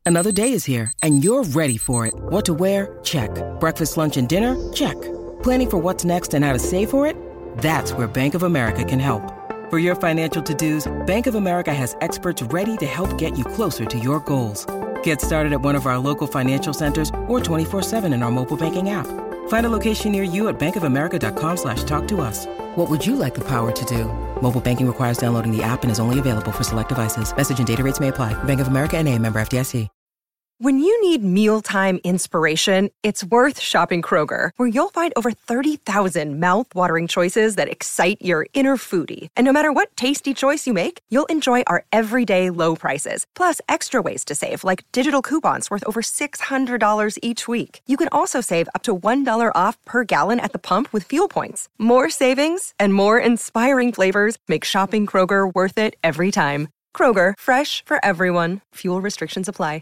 Another day is here, and you're ready for it. What to wear? Check. Breakfast, lunch, and dinner? Check. Planning for what's next and how to save for it? That's where Bank of America can help. For your financial to-dos, Bank of America has experts ready to help get you closer to your goals. Get started at one of our local financial centers or 24/7 in our mobile banking app. Find a location near you at bankofamerica.com/talktous. What would you like the power to do? Mobile banking requires downloading the app and is only available for select devices. Message and data rates may apply. Bank of America N.A., member FDIC. When you need mealtime inspiration, it's worth shopping Kroger, where you'll find over 30,000 mouth-watering choices that excite your inner foodie. And no matter what tasty choice you make, you'll enjoy our everyday low prices, plus extra ways to save, like digital coupons worth over $600 each week. You can also save up to $1 off per gallon at the pump with fuel points. More savings and more inspiring flavors make shopping Kroger worth it every time. Kroger, fresh for everyone. Fuel restrictions apply.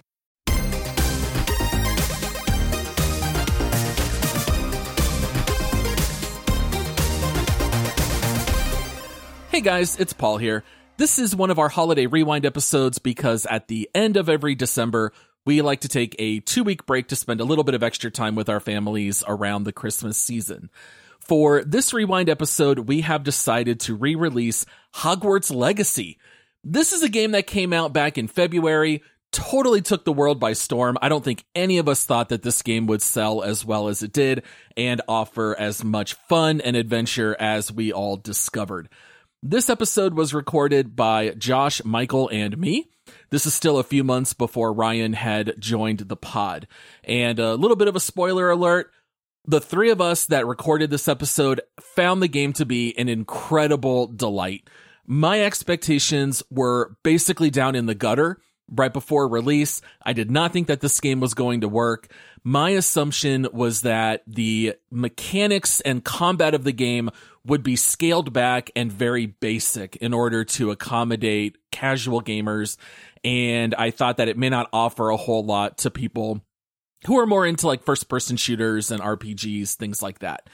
Hey guys, it's Paul here. This is one of our holiday rewind episodes because at the end of every December, we like to take a 2-week break to spend a little bit of extra time with our families around the Christmas season. For this rewind episode, we have decided to re-release Hogwarts Legacy. This is a game that came out back in February, totally took the world by storm. I don't think any of us thought that this game would sell as well as it did and offer as much fun and adventure as we all discovered. This episode was recorded by Josh, Michael, and me. This is still a few months before Ryan had joined the pod. And a little bit of a spoiler alert, the three of us that recorded this episode found the game to be an incredible delight. My expectations were basically down in the gutter right before release. I did not think that this game was going to work. My assumption was that the mechanics and combat of the game would be scaled back and very basic in order to accommodate casual gamers. And I thought that it may not offer a whole lot to people who are more into like first-person shooters and RPGs, things like that.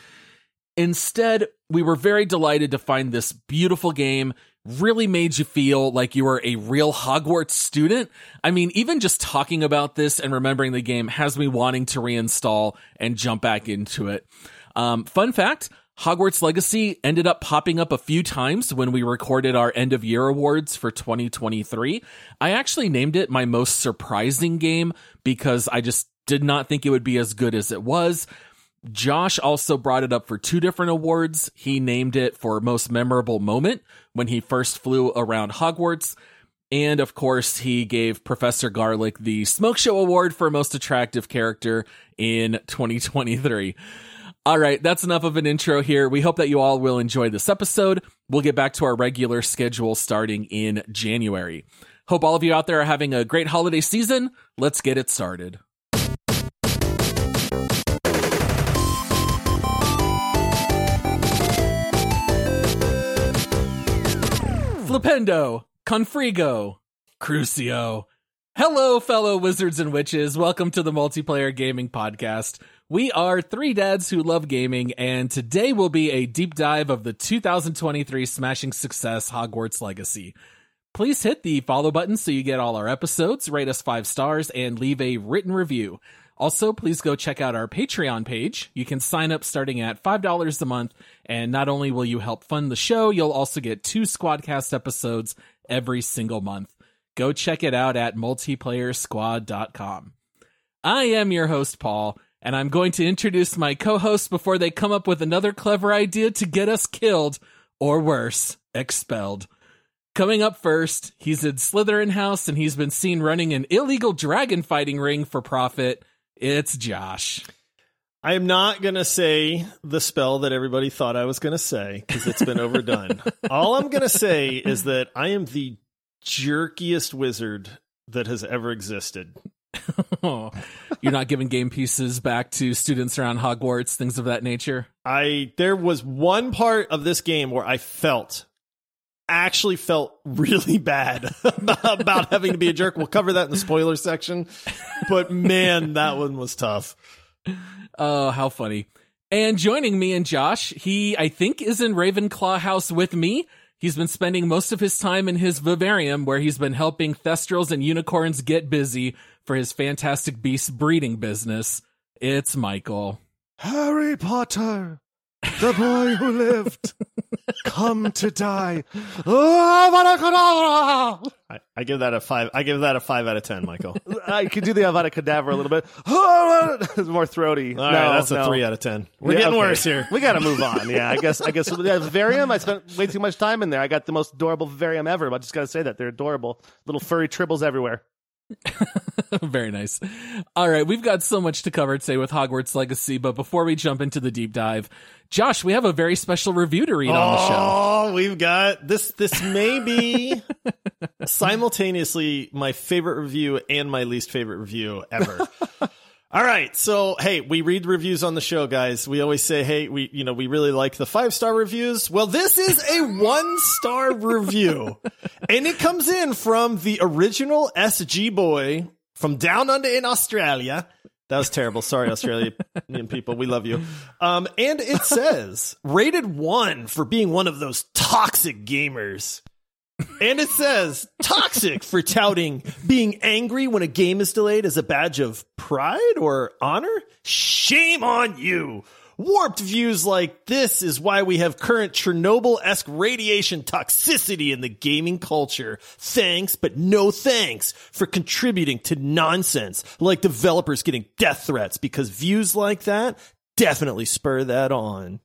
Instead, we were very delighted to find this beautiful game, really made you feel like you were a real Hogwarts student. I mean, even just talking about this and remembering the game has me wanting to reinstall and jump back into it. Fun fact, Hogwarts Legacy ended up popping up a few times when we recorded our end of year awards for 2023. I actually named it my most surprising game because I just did not think it would be as good as it was. Josh also brought it up for 2 different awards. He named it for most memorable moment when he first flew around Hogwarts. And of course, he gave Professor Garlick the Smoke Show Award for most attractive character in 2023. All right, that's enough of an intro here. We hope that you all will enjoy this episode. We'll get back to our regular schedule starting in January. Hope all of you out there are having a great holiday season. Let's get it started. Flipendo, Confrigo, Crucio. Hello, fellow wizards and witches. Welcome to the Multiplayer Gaming Podcast. We are 3 dads who love gaming, and today will be a deep dive of the 2023 smashing success Hogwarts Legacy. Please hit the follow button so you get all our episodes, rate us 5 stars, and leave a written review. Also, please go check out our Patreon page. You can sign up starting at $5 a month, and not only will you help fund the show, you'll also get 2 Squadcast episodes every single month. Go check it out at multiplayersquad.com. I am your host, Paul, and I'm going to introduce my co-hosts before they come up with another clever idea to get us killed, or worse, expelled. Coming up first, he's in Slytherin House, and he's been seen running an illegal dragon fighting ring for profit. It's Josh. I am not going to say the spell that everybody thought I was going to say, because it's been overdone. All I'm going to say is that I am the jerkiest wizard that has ever existed. Oh, you're not giving game pieces back to students around Hogwarts, things of that nature? There was one part of this game where I actually felt really bad about having to be a jerk. We'll cover that in the spoiler section. But man, that one was tough. Oh, how funny. And joining me and Josh, he, I think, is in Ravenclaw House with me. He's been spending most of his time in his vivarium, where he's been helping Thestrals and unicorns get busy for his Fantastic Beasts breeding business. It's Michael. Harry Potter, the boy who lived, come to die. I give that a 5. I give that a 5 out of 10, Michael. I could do the Avada Kedavra a little bit. It's more throaty. All right, that's a 3 out of 10. We're getting worse here. We got to move on. Yeah, I guess Vivarium, I spent way too much time in there. I got the most adorable Vivarium ever. I just got to say that. They're adorable. Little furry tribbles everywhere. Very nice. All right, we've got so much to cover today with Hogwarts Legacy, but before we jump into the deep dive, Josh, we have a very special review to read on the show. Oh, we've got this. This may be simultaneously my favorite review and my least favorite review ever. All right. So, hey, we read reviews on the show, guys. We always say, hey, we really like the 5-star reviews. Well, this is a 1-star review, and it comes in from the original SG boy from down under in Australia. That was terrible. Sorry, Australian people. We love you. And it says, rated 1 for being one of those toxic gamers. And it says, toxic for touting being angry when a game is delayed as a badge of pride or honor? Shame on you. Warped views like this is why we have current Chernobyl-esque radiation toxicity in the gaming culture. Thanks, but no thanks for contributing to nonsense like developers getting death threats, because views like that definitely spur that on.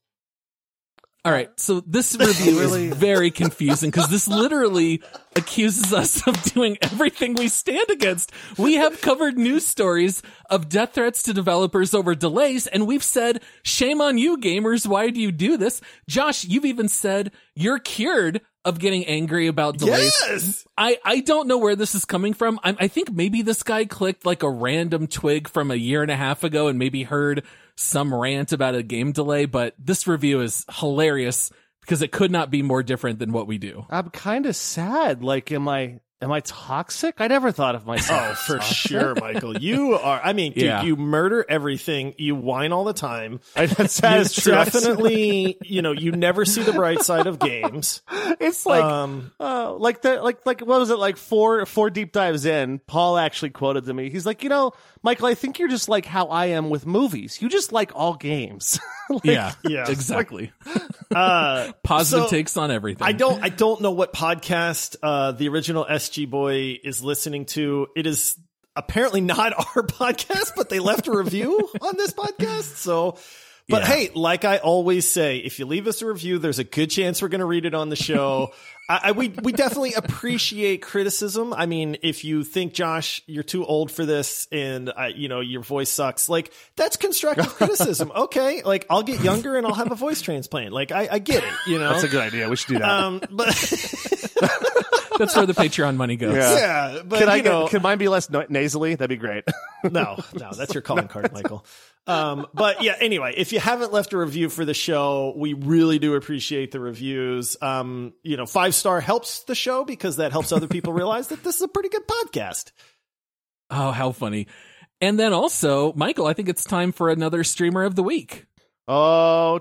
All right, so this review is very confusing because this literally accuses us of doing everything we stand against. We have covered news stories of death threats to developers over delays, and we've said, shame on you, gamers. Why do you do this? Josh, you've even said you're cured of getting angry about delays. Yes! I don't know where this is coming from. I think maybe this guy clicked like a random twig from a year and a half ago and maybe heard some rant about a game delay, but this review is hilarious because it could not be more different than what we do. I'm kind of sad. Like, am I toxic? I never thought of myself. Oh, for sure, Michael. You are. I mean, dude, you murder everything. You whine all the time. That's definitely, you never see the bright side of games. It's like, like what was it? Like four deep dives in, Paul actually quoted to me. He's like, Michael, I think you're just like how I am with movies. You just like all games. Yeah, exactly. Positive takes on everything. I don't know what podcast the original SG boy is listening to. It is apparently not our podcast, but they left a review on this podcast. So, but hey, like I always say, if you leave us a review, there's a good chance we're going to read it on the show. We definitely appreciate criticism. I mean, if you think, Josh, you're too old for this and, your voice sucks, like, that's constructive criticism. Okay. Like, I'll get younger and I'll have a voice transplant. Like, I get it, That's a good idea. We should do that. But that's where the Patreon money goes. Yeah. But, can mine be less nasally? That'd be great. No, that's your calling card, Michael. But yeah, anyway, if you haven't left a review for the show, we really do appreciate the reviews. 5-star helps the show because that helps other people realize that this is a pretty good podcast. Oh, how funny. And then also, Michael, I think it's time for another streamer of the week. Oh,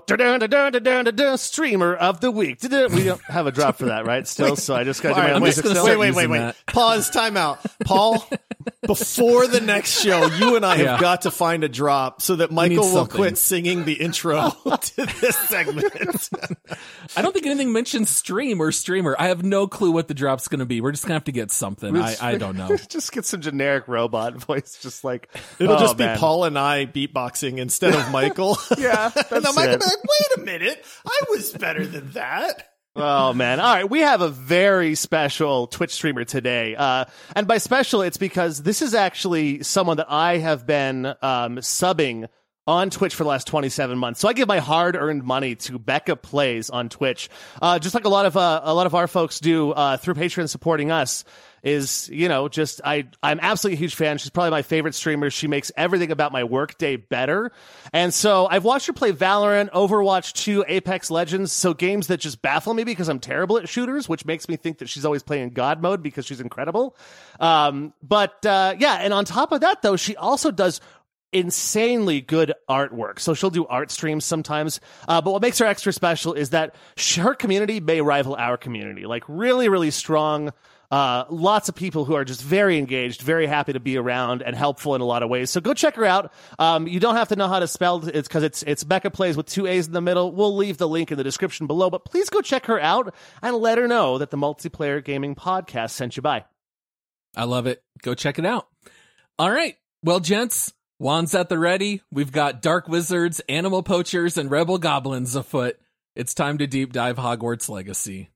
streamer of the week. We don't have a drop for that, right? Still, so I just got to do my music still. Wait. Pause, time out. Paul, before the next show, you and I have got to find a drop so that Michael will quit singing the intro to this segment. I don't think anything mentions stream or streamer. I have no clue what the drop's going to be. We're just going to have to get something. I don't know. Just get some generic robot voice, just like... It'll just be Paul and I beatboxing instead of Michael. Yeah. And then Michael be like, wait a minute, I was better than that. Oh, man. All right. We have a very special Twitch streamer today. And by special, it's because this is actually someone that I have been subbing on Twitch for the last 27 months. So I give my hard-earned money to Becca Plays on Twitch. Just like a lot of our folks do through Patreon supporting us. Is, I'm absolutely a huge fan. She's probably my favorite streamer. She makes everything about my workday better. And so I've watched her play Valorant, Overwatch 2, Apex Legends. So games that just baffle me because I'm terrible at shooters, which makes me think that she's always playing God mode because she's incredible. And on top of that, though, she also does insanely good artwork. So she'll do art streams sometimes. But what makes her extra special is that her community may rival our community. Like really, really strong. Lots of people who are just very engaged, very happy to be around and helpful in a lot of ways. So go check her out. You don't have to know how to spell it because it's Becca Plays with 2 A's in the middle. We'll leave the link in the description below, but please go check her out and let her know that the Multiplayer Gaming Podcast sent you by. I love it. Go check it out. All right. Well, gents, wands at the ready. We've got dark wizards, animal poachers, and rebel goblins afoot. It's time to deep dive Hogwarts Legacy.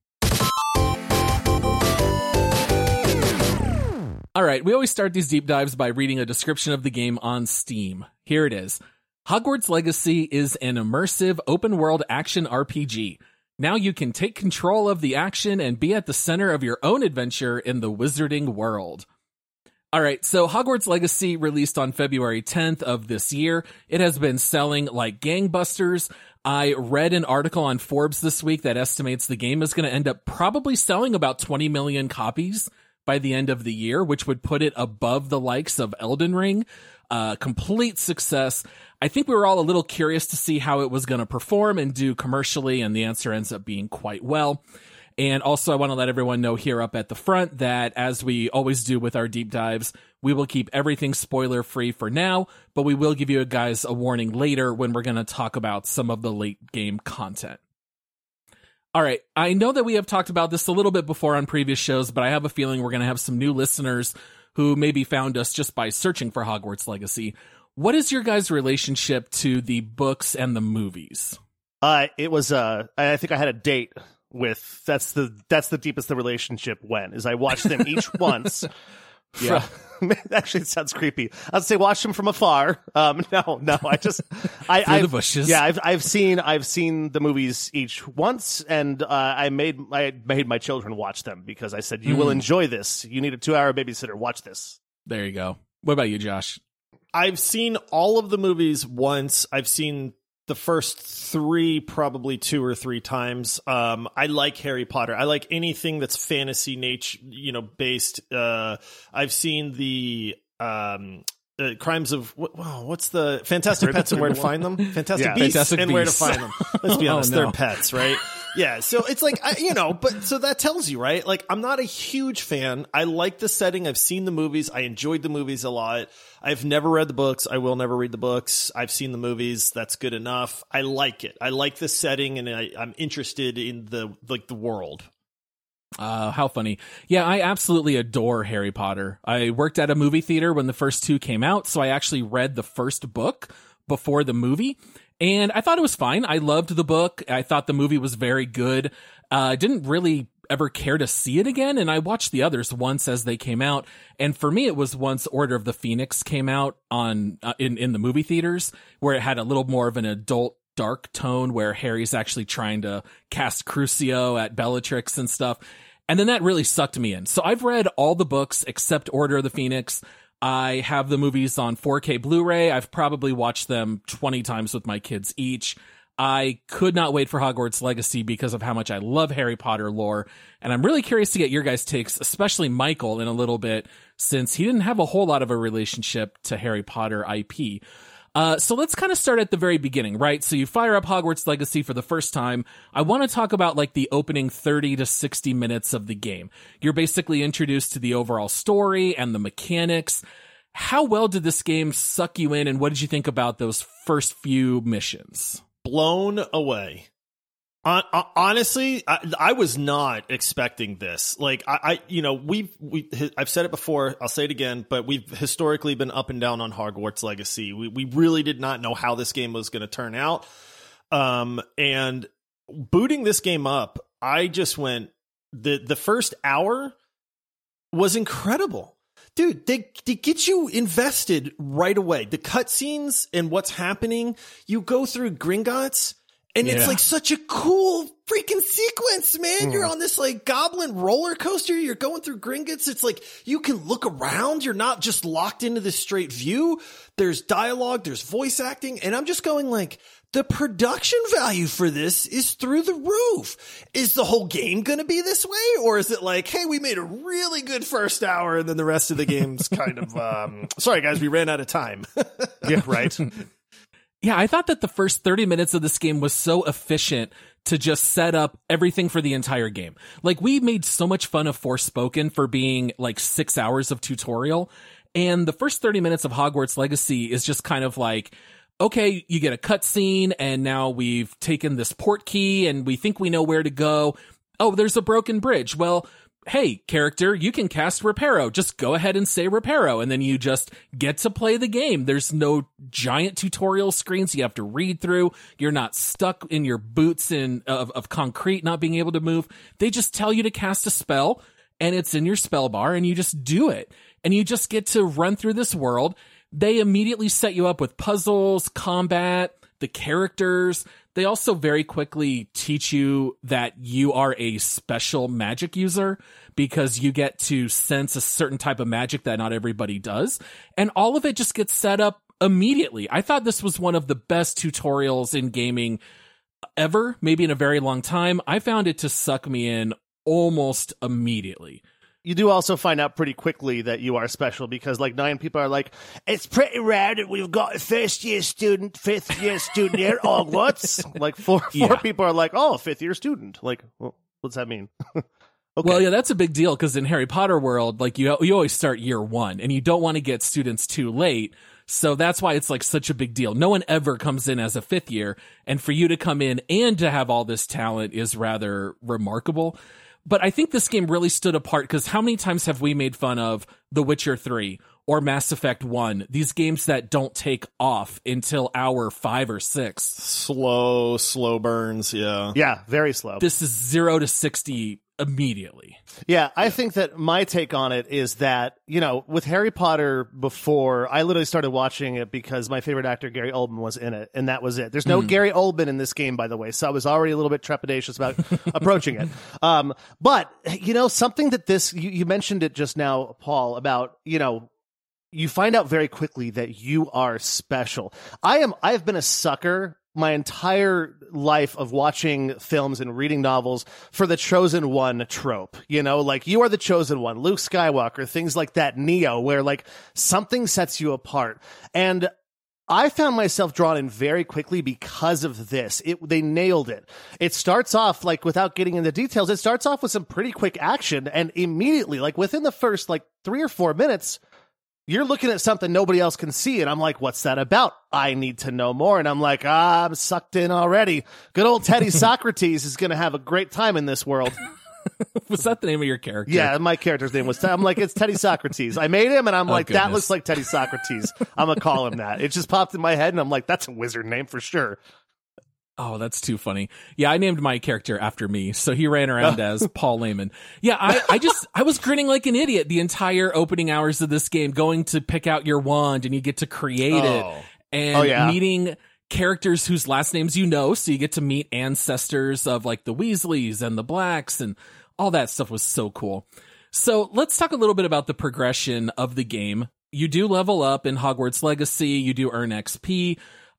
All right, we always start these deep dives by reading a description of the game on Steam. Here it is. Hogwarts Legacy is an immersive open-world action RPG. Now you can take control of the action and be at the center of your own adventure in the wizarding world. All right, so Hogwarts Legacy released on February 10th of this year. It has been selling like gangbusters. I read an article on Forbes this week that estimates the game is going to end up probably selling about 20 million copies by the end of the year, which would put it above the likes of Elden Ring. Complete success. I think we were all a little curious to see how it was going to perform and do commercially, and the answer ends up being quite well. And also, I want to let everyone know here up at the front that, as we always do with our deep dives, we will keep everything spoiler-free for now, but we will give you guys a warning later when we're going to talk about some of the late-game content. All right, I know that we have talked about this a little bit before on previous shows, but I have a feeling we're going to have some new listeners who maybe found us just by searching for Hogwarts Legacy. What is your guys' relationship to the books and the movies? It was, I think I had a date with, that's the deepest the relationship went, is I watched them each once. Yeah. Actually, it sounds creepy. I'd say watch them from afar. No, I just, Through the bushes. Yeah, I've seen the movies each once, and I made my children watch them because I said, you will enjoy this. You need a 2-hour babysitter. Watch this. There you go. What about you, Josh? I've seen all of the movies once. I've seen the first 3 probably 2 or 3 times. I like Harry Potter. I like anything that's fantasy nature, based. I've seen the Crimes of what's the Fantastic Pets and Where to Find Them? Fantastic Beasts Fantastic and Beasts. Where to Find Them. Let's be honest, Oh, no. they're pets, right? Yeah, so it's like, but so that tells you, right? Like, I'm not a huge fan. I like the setting. I've seen the movies. I enjoyed the movies a lot. I've never read the books. I will never read the books. I've seen the movies. That's good enough. I like it. I like the setting, and I'm interested in the world. How funny. Yeah, I absolutely adore Harry Potter. I worked at a movie theater when the first 2 came out, so I actually read the first book before the movie. And I thought it was fine. I loved the book. I thought the movie was very good. Didn't really ever care to see it again. And I watched the others once as they came out. And for me, it was once Order of the Phoenix came out on in the movie theaters, where it had a little more of an adult dark tone, where Harry's actually trying to cast Crucio at Bellatrix and stuff. And then that really sucked me in. So I've read all the books except Order of the Phoenix. I have the movies on 4K Blu-ray. I've probably watched them 20 times with my kids each. I could not wait for Hogwarts Legacy because of how much I love Harry Potter lore. And I'm really curious to get your guys' takes, especially Michael, in a little bit, since he didn't have a whole lot of a relationship to Harry Potter IP. So let's kind of start at the very beginning, right? So you fire up Hogwarts Legacy for the first time. I want to talk about like the opening 30 to 60 minutes of the game. You're basically introduced to the overall story and the mechanics. How well did this game suck you in, and what did you think about those first few missions? Blown away. Honestly, I was not expecting this. Like, I've said it before, I'll say it again, but we've historically been up and down on Hogwarts Legacy. We really did not know how this game was going to turn out. And booting this game up, I just went, the first hour was incredible. Dude, they get you invested right away. The cutscenes and what's happening, you go through Gringotts, and it's like such a cool freaking sequence, man. You're on this like goblin roller coaster. You're going through Gringotts. It's like you can look around. You're not just locked into this straight view. There's dialogue. There's voice acting. And I'm just going like, the production value for this is through the roof. Is the whole game going to be this way? Or is it like, hey, we made a really good first hour and then the rest of the game's kind of, sorry guys, we ran out of time. Yeah, right. Yeah, I thought that the first 30 minutes of this game was so efficient to just set up everything for the entire game. Like, we made so much fun of Forspoken for being like 6 hours of tutorial. And the first 30 minutes of Hogwarts Legacy is just kind of like, okay, you get a cutscene and now we've taken this port key and we think we know where to go. Oh, there's a broken bridge. Well, hey, character, you can cast Reparo. Just go ahead and say Reparo, and then you just get to play the game. There's no giant tutorial screens you have to read through. You're not stuck in your boots of concrete, not being able to move. They just tell you to cast a spell, and it's in your spell bar, and you just do it. And you just get to run through this world. They immediately set you up with puzzles, combat, the characters. They also very quickly teach you that you are a special magic user because you get to sense a certain type of magic that not everybody does. And all of it just gets set up immediately. I thought this was one of the best tutorials in gaming ever, maybe in a very long time. I found it to suck me in almost immediately. You do also find out pretty quickly that you are special because like 9 people are like, it's pretty rare that we've got a first year student, 5th year student here at Hogwarts. Like four people are like, oh, a 5th year student. Like, well, what's that mean? Okay. Well, yeah, that's a big deal because in Harry Potter world, like you always start year 1 and you don't want to get students too late. So that's why it's like such a big deal. No one ever comes in as a 5th year, and for you to come in and to have all this talent is rather remarkable. But I think this game really stood apart because how many times have we made fun of The Witcher 3 or Mass Effect 1? These games that don't take off until hour 5 or 6. Slow burns, yeah. Yeah, very slow. This is 0 to 60 immediately. Yeah, I think that my take on it is that, you know, with Harry Potter before, I literally started watching it because my favorite actor, Gary Oldman, was in it, and that was it. There's no Gary Oldman in this game, by the way, so I was already a little bit trepidatious about approaching it. But, you know, something that this, you mentioned it just now, Paul, about, you know, you find out very quickly that you are special. I've been a sucker my entire life of watching films and reading novels for the chosen one trope, you know, like you are the chosen one, Luke Skywalker, things like that, Neo, where like something sets you apart. And I found myself drawn in very quickly because of this. They nailed it. It starts off, like, without getting into details, it starts off with some pretty quick action, and immediately, like within the first like 3 or 4 minutes, you're looking at something nobody else can see, and I'm like, what's that about? I need to know more. And I'm like, I'm sucked in already. Good old Teddy Socrates is going to have a great time in this world. Was that the name of your character? Yeah, my character's name was, I'm like, it's Teddy Socrates. I made him, and I'm like, goodness. that looks like Teddy Socrates. I'm going to call him that. It just popped in my head, and I'm like, that's a wizard name for sure. Oh, that's too funny. Yeah, I named my character after me, so he ran around as Paul Layman. Yeah, I was grinning like an idiot the entire opening hours of this game, going to pick out your wand, and you get to create it, and meeting characters whose last names you know, so you get to meet ancestors of like the Weasleys and the Blacks, and all that stuff was so cool. So let's talk a little bit about the progression of the game. You do level up in Hogwarts Legacy, you do earn XP.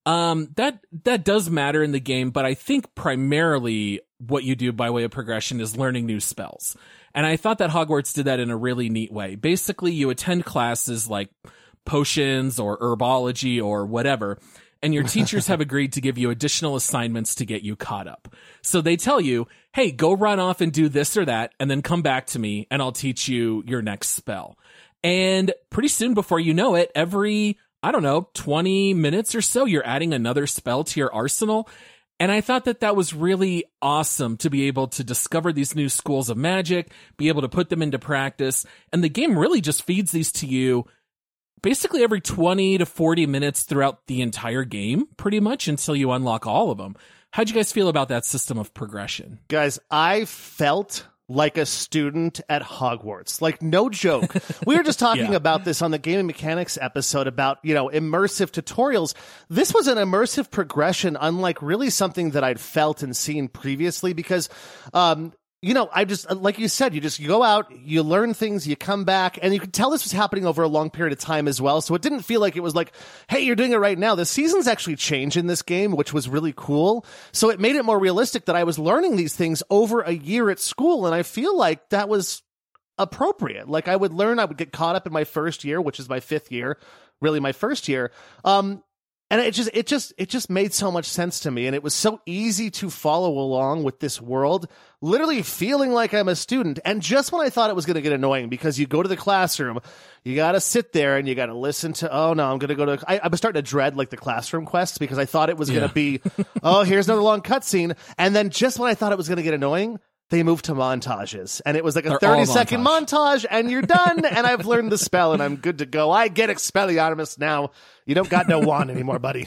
That does matter in the game, but I think primarily what you do by way of progression is learning new spells. And I thought that Hogwarts did that in a really neat way. Basically, you attend classes like potions or herbology or whatever, and your teachers have agreed to give you additional assignments to get you caught up. So they tell you, hey, go run off and do this or that, and then come back to me, and I'll teach you your next spell. And pretty soon, before you know it, every 20 minutes or so, you're adding another spell to your arsenal. And I thought that was really awesome to be able to discover these new schools of magic, be able to put them into practice. And the game really just feeds these to you basically every 20 to 40 minutes throughout the entire game, pretty much until you unlock all of them. How'd you guys feel about that system of progression? Guys, I felt like a student at Hogwarts. Like, no joke. We were just talking about this on the Gaming Mechanics episode about, you know, immersive tutorials. This was an immersive progression, unlike really something that I'd felt and seen previously, because I just, like you said, you go out, you learn things, you come back, and you could tell this was happening over a long period of time as well. So it didn't feel like it was like, hey, you're doing it right now. The seasons actually change in this game, which was really cool. So it made it more realistic that I was learning these things over a year at school. And I feel like that was appropriate. Like I would get caught up in my first year, which is my 5th year, really my first year. And it just made so much sense to me. And it was so easy to follow along with this world, literally feeling like I'm a student. And just when I thought it was going to get annoying, because you go to the classroom, you got to sit there and you got to listen to, oh no, I'm going to go to, I was starting to dread like the classroom quests because I thought it was going to be, oh, here's another long cutscene. And then just when I thought it was going to get annoying, they moved to montages, and it was like a 30-second montage, and you're done, and I've learned the spell, and I'm good to go. I get Expelliarmus now. You don't got no wand anymore, buddy.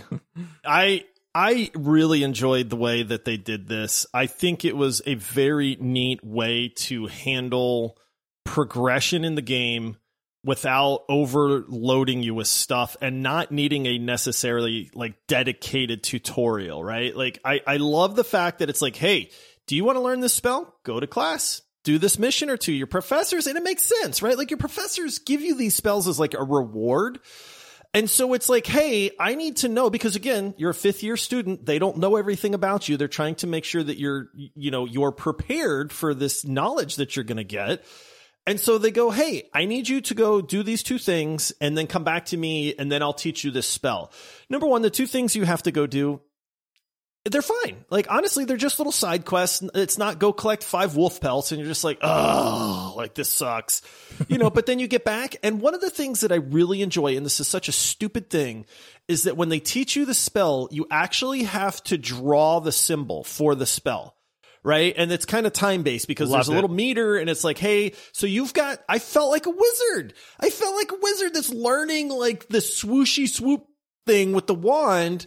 I really enjoyed the way that they did this. I think it was a very neat way to handle progression in the game without overloading you with stuff and not needing a necessarily like dedicated tutorial, right? Like I love the fact that it's like, hey, do you want to learn this spell? Go to class. Do this mission or two. Your professors, and it makes sense, right? Like your professors give you these spells as like a reward. And so it's like, hey, I need to know, because again, you're a 5th year student. They don't know everything about you. They're trying to make sure that you're prepared for this knowledge that you're going to get. And so they go, hey, I need you to go do these 2 things and then come back to me and then I'll teach you this spell. Number 1, the 2 things you have to go do, they're fine. Like, honestly, they're just little side quests. It's not go collect 5 wolf pelts and you're just like, oh, like this sucks, but then you get back. And one of the things that I really enjoy, and this is such a stupid thing, is that when they teach you the spell, you actually have to draw the symbol for the spell. Right. And it's kind of time based because there's a little meter and it's like, hey, so I felt like a wizard. I felt like a wizard that's learning like the swooshy swoop thing with the wand.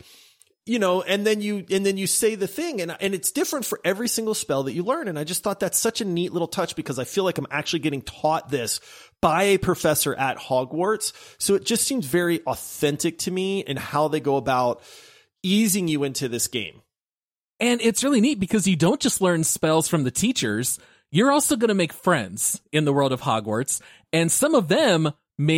And then you say the thing and it's different for every single spell that you learn. And I just thought that's such a neat little touch because I feel like I'm actually getting taught this by a professor at Hogwarts. So it just seems very authentic to me in how they go about easing you into this game. And it's really neat because you don't just learn spells from the teachers. You're also going to make friends in the world of Hogwarts. And some of them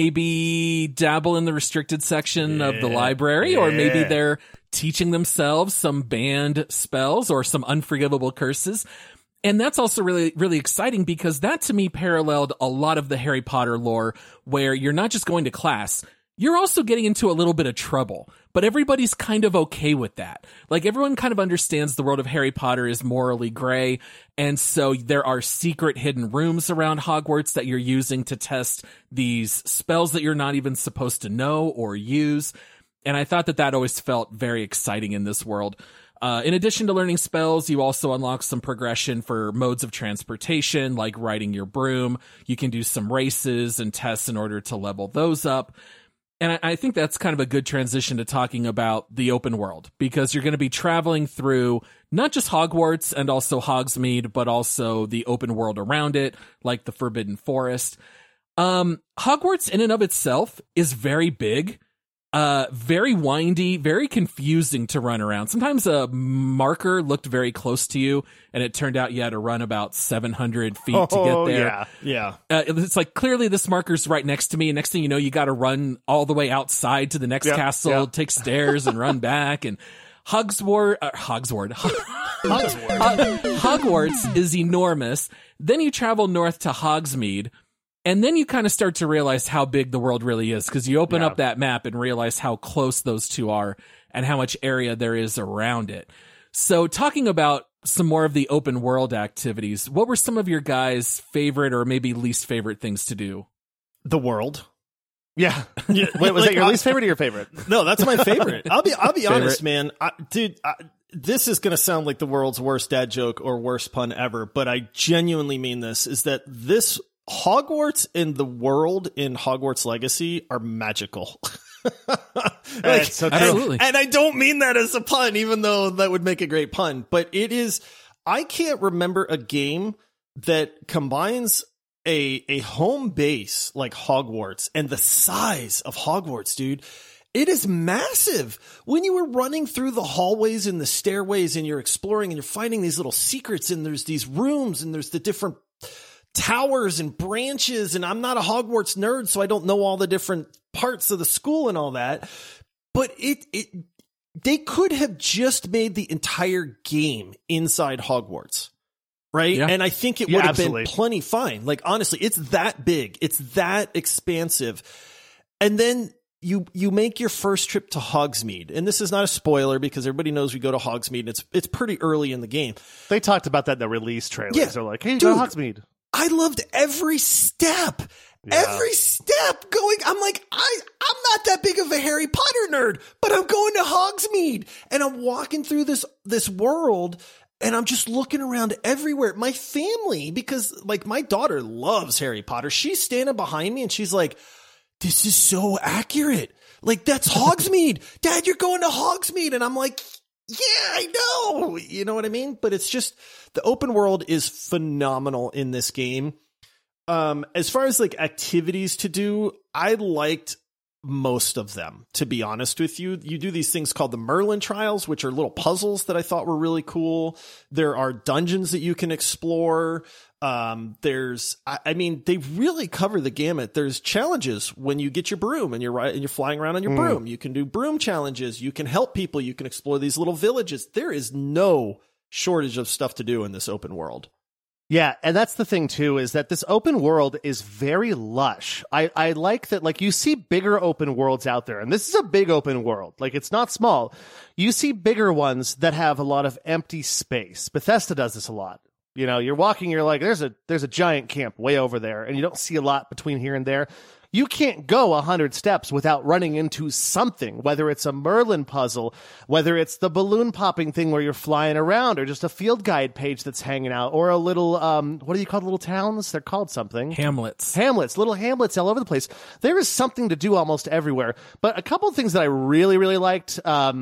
maybe dabble in the restricted section of the library, or maybe they're teaching themselves some banned spells or some unforgivable curses. And that's also really, really exciting because that to me paralleled a lot of the Harry Potter lore where you're not just going to class, you're also getting into a little bit of trouble, but everybody's kind of okay with that. Like everyone kind of understands the world of Harry Potter is morally gray. And so there are secret hidden rooms around Hogwarts that you're using to test these spells that you're not even supposed to know or use. And I thought that always felt very exciting in this world. In addition to learning spells, you also unlock some progression for modes of transportation, like riding your broom. You can do some races and tests in order to level those up. And I think that's kind of a good transition to talking about the open world, because you're going to be traveling through not just Hogwarts and also Hogsmeade, but also the open world around it, like the Forbidden Forest. Hogwarts in and of itself is very big. Very windy, very confusing to run around. Sometimes a marker looked very close to you, and it turned out you had to run about 700 feet to get there. Yeah. It's like, clearly this marker's right next to me, and next thing you know, you got to run all the way outside to the next castle, take stairs, and run back. And Hogwarts is enormous. Then you travel north to Hogsmeade. And then you kind of start to realize how big the world really is, because you open up that map and realize how close those two are and how much area there is around it. So talking about some more of the open world activities, what were some of your guys' favorite or maybe least favorite things to do? The world. Yeah. Wait, was that your least favorite or your favorite? No, that's my favorite. I'll be honest, man. This is going to sound like the world's worst dad joke or worst pun ever, but I genuinely mean this, is that this Hogwarts and the world in Hogwarts Legacy are magical. So absolutely. And I don't mean that as a pun, even though that would make a great pun, but it is, I can't remember a game that combines a home base like Hogwarts and the size of Hogwarts, dude, It is massive. When you were running through the hallways and the stairways and you're exploring and you're finding these little secrets and there's these rooms and there's the different towers and branches, and I'm not a Hogwarts nerd, so I don't know all the different parts of the school and all that. But they could have just made the entire game inside Hogwarts, right? Yeah. And I think it would have been plenty fine. Like, honestly, it's that big. It's that expansive. And then you make your first trip to Hogsmeade. And this is not a spoiler because everybody knows we go to Hogsmeade, and it's pretty early in the game. They talked about that in the release trailers. Yeah. They're like, hey, you go to Hogsmeade. I loved every step. Yeah. Every step going. I'm like, I'm not that big of a Harry Potter nerd, but I'm going to Hogsmeade and I'm walking through this world and I'm just looking around everywhere. My family, because like my daughter loves Harry Potter. She's standing behind me and she's like, this is so accurate. Like, that's Hogsmeade. Dad, you're going to Hogsmeade. And I'm like, yeah, I know. You know what I mean? But it's just, the open world is phenomenal in this game. As far as like activities to do, I liked most of them, to be honest with you. You do these things called the Merlin trials, which are little puzzles that I thought were really cool. There are dungeons that you can explore. I mean, they really cover the gamut. There's challenges when you get your broom and you're flying around on your broom. You can do broom challenges. You can help people. You can explore these little villages. There is no shortage of stuff to do in this open world. Yeah, and that's the thing, too, is that this open world is very lush. I like that, like, you see bigger open worlds out there, and this is a big open world. Like, it's not small. You see bigger ones that have a lot of empty space. Bethesda does this a lot. You know, you're walking, you're like, there's a giant camp way over there, and you don't see a lot between here and there. You can't go 100 steps without running into something, whether it's a Merlin puzzle, whether it's the balloon popping thing where you're flying around, or just a field guide page that's hanging out, or a little, what do you call the little towns? They're called something. Hamlets. Little hamlets all over the place. There is something to do almost everywhere. But a couple of things that I really, really liked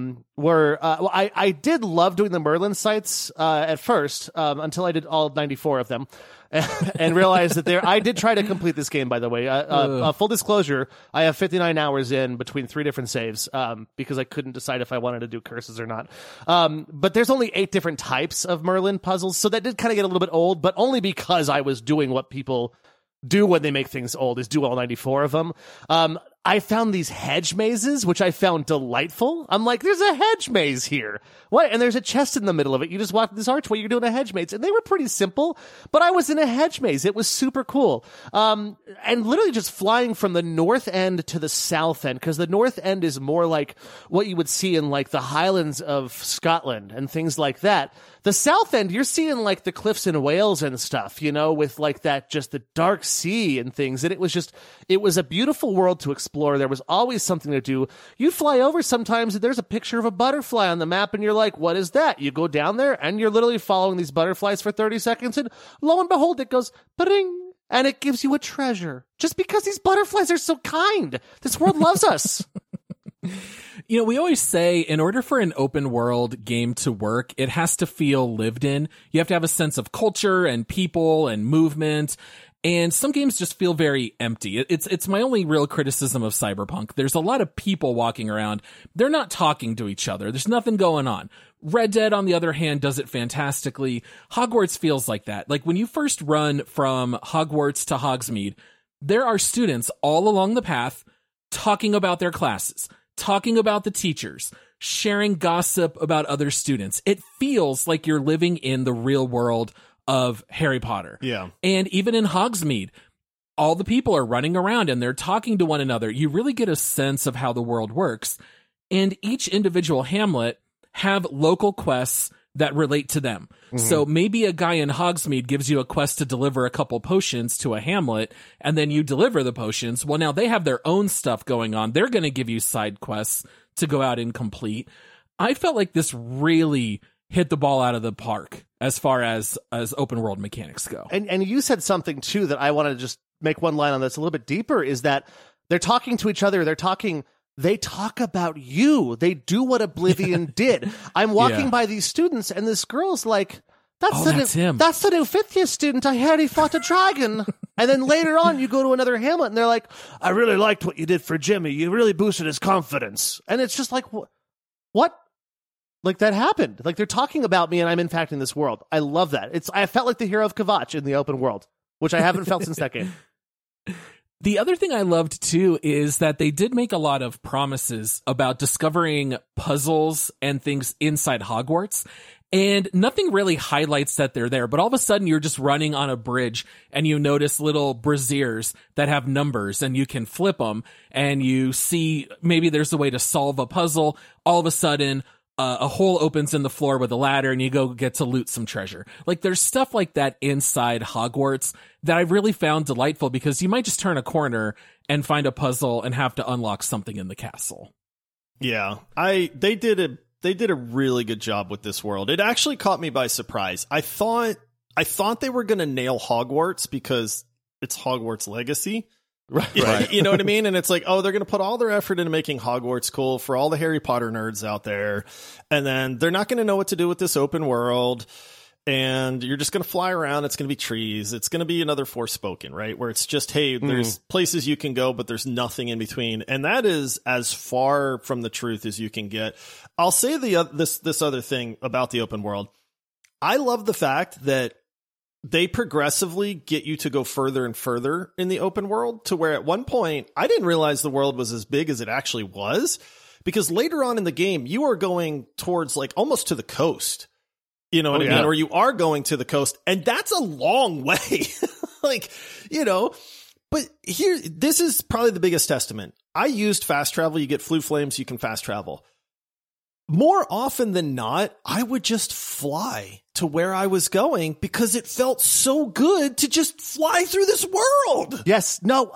were, I did love doing the Merlin sites at first, until I did all 94 of them. And realized that I did try to complete this game, by the way. Full disclosure, I have 59 hours in between 3 different saves because I couldn't decide if I wanted to do curses or not. But there's only 8 different types of Merlin puzzles, so that did kind of get a little bit old, but only because I was doing what people do when they make things old, is do all 94 of them. I found these hedge mazes, which I found delightful. I'm like, there's a hedge maze here. What? And there's a chest in the middle of it. You just walk this archway, you're doing a hedge maze. And they were pretty simple, but I was in a hedge maze. It was super cool. And literally just flying from the north end to the south end, because the north end is more like what you would see in like the Highlands of Scotland and things like that. The south end, you're seeing like the cliffs in Wales and stuff, you know, with like that, just the dark sea and things. And it was a beautiful world to explore. There was always something to do. You fly over sometimes and there's a picture of a butterfly on the map and you're like, what is that? You go down there and you're literally following these butterflies for 30 seconds and lo and behold, it goes ba-ding, and it gives you a treasure. Just because these butterflies are so kind. This world loves us. You know, we always say in order for an open world game to work, it has to feel lived in. You have to have a sense of culture and people and movement. And some games just feel very empty. It's my only real criticism of Cyberpunk. There's a lot of people walking around. They're not talking to each other. There's nothing going on. Red Dead, on the other hand, does it fantastically. Hogwarts feels like that. Like when you first run from Hogwarts to Hogsmeade, there are students all along the path talking about their classes, talking about the teachers, sharing gossip about other students. It feels like you're living in the real world of Harry Potter. Yeah. And even in Hogsmeade, all the people are running around and they're talking to one another. You really get a sense of how the world works. And each individual hamlet have local quests that relate to them. Mm-hmm. So maybe a guy in Hogsmeade gives you a quest to deliver a couple potions to a hamlet, and then you deliver the potions. Well, now they have their own stuff going on. They're going to give you side quests to go out and complete. I felt like this really hit the ball out of the park as far as open world mechanics go. And you said something too that I want to just make one line on this a little bit deeper, is that they're talking to each other. They talk about you. They do what Oblivion did. I'm walking by these students and this girl's like, that's the new 5th year student. I heard he fought a dragon. And then later on, you go to another hamlet, and they're like, I really liked what you did for Jimmy. You really boosted his confidence. And it's just like, what? Like, that happened. Like, they're talking about me, and I'm impacting this world. I love that. I felt like the hero of Kvatch in the open world, which I haven't felt since that game. The other thing I loved, too, is that they did make a lot of promises about discovering puzzles and things inside Hogwarts. And nothing really highlights that they're there, but all of a sudden you're just running on a bridge and you notice little braziers that have numbers and you can flip them and you see maybe there's a way to solve a puzzle. All of a sudden, a hole opens in the floor with a ladder and you go get to loot some treasure. Like, there's stuff like that inside Hogwarts that I really found delightful, because you might just turn a corner and find a puzzle and have to unlock something in the castle. Yeah, they did a really good job with this world. It actually caught me by surprise. I thought they were going to nail Hogwarts because it's Hogwarts Legacy. Right. You know what I mean? And it's like, oh, they're going to put all their effort into making Hogwarts cool for all the Harry Potter nerds out there. And then they're not going to know what to do with this open world. And you're just going to fly around. It's going to be trees. It's going to be another Forspoken, right? Where it's just, hey, there's places you can go, but there's nothing in between. And that is as far from the truth as you can get. I'll say this other thing about the open world. I love the fact that they progressively get you to go further and further in the open world, to where at one point I didn't realize the world was as big as it actually was, because later on in the game, you are going towards like almost to the coast. You know what I mean? Or you are going to the coast, and that's a long way. Like, you know, but this is probably the biggest testament. I used fast travel. You get Floo Flames, you can fast travel. More often than not, I would just fly to where I was going because it felt so good to just fly through this world. Yes. No,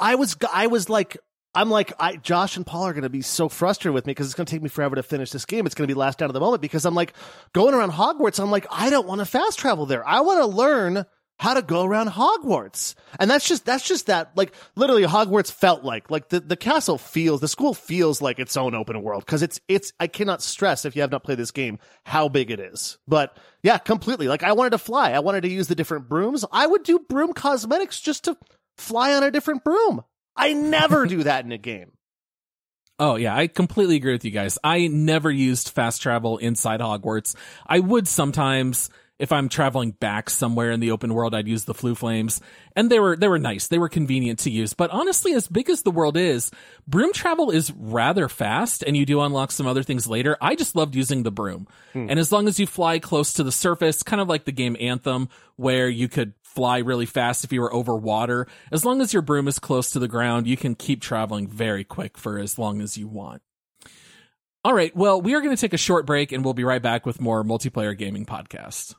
Josh and Paul are going to be so frustrated with me because it's going to take me forever to finish this game. It's going to be last down to the moment, because I'm like going around Hogwarts. I'm like, I don't want to fast travel there. I want to learn how to go around Hogwarts. And that's just that, like, literally Hogwarts felt like the castle feels, the school feels like its own open world. Cause it's, I cannot stress, if you have not played this game, how big it is. But yeah, completely. Like, I wanted to fly. I wanted to use the different brooms. I would do broom cosmetics just to fly on a different broom. I never do that in a game. Oh, yeah, I completely agree with you guys. I never used fast travel inside Hogwarts. I would sometimes, if I'm traveling back somewhere in the open world, I'd use the Floo Flames. And they were nice. They were convenient to use. But honestly, as big as the world is, broom travel is rather fast, and you do unlock some other things later. I just loved using the broom. And as long as you fly close to the surface, kind of like the game Anthem, where you could fly really fast if you were over water, as long as your broom is close to the ground, you can keep traveling very quick for as long as you want. All right, well, we are going to take a short break, and we'll be right back with more Multiplayer Gaming Podcast.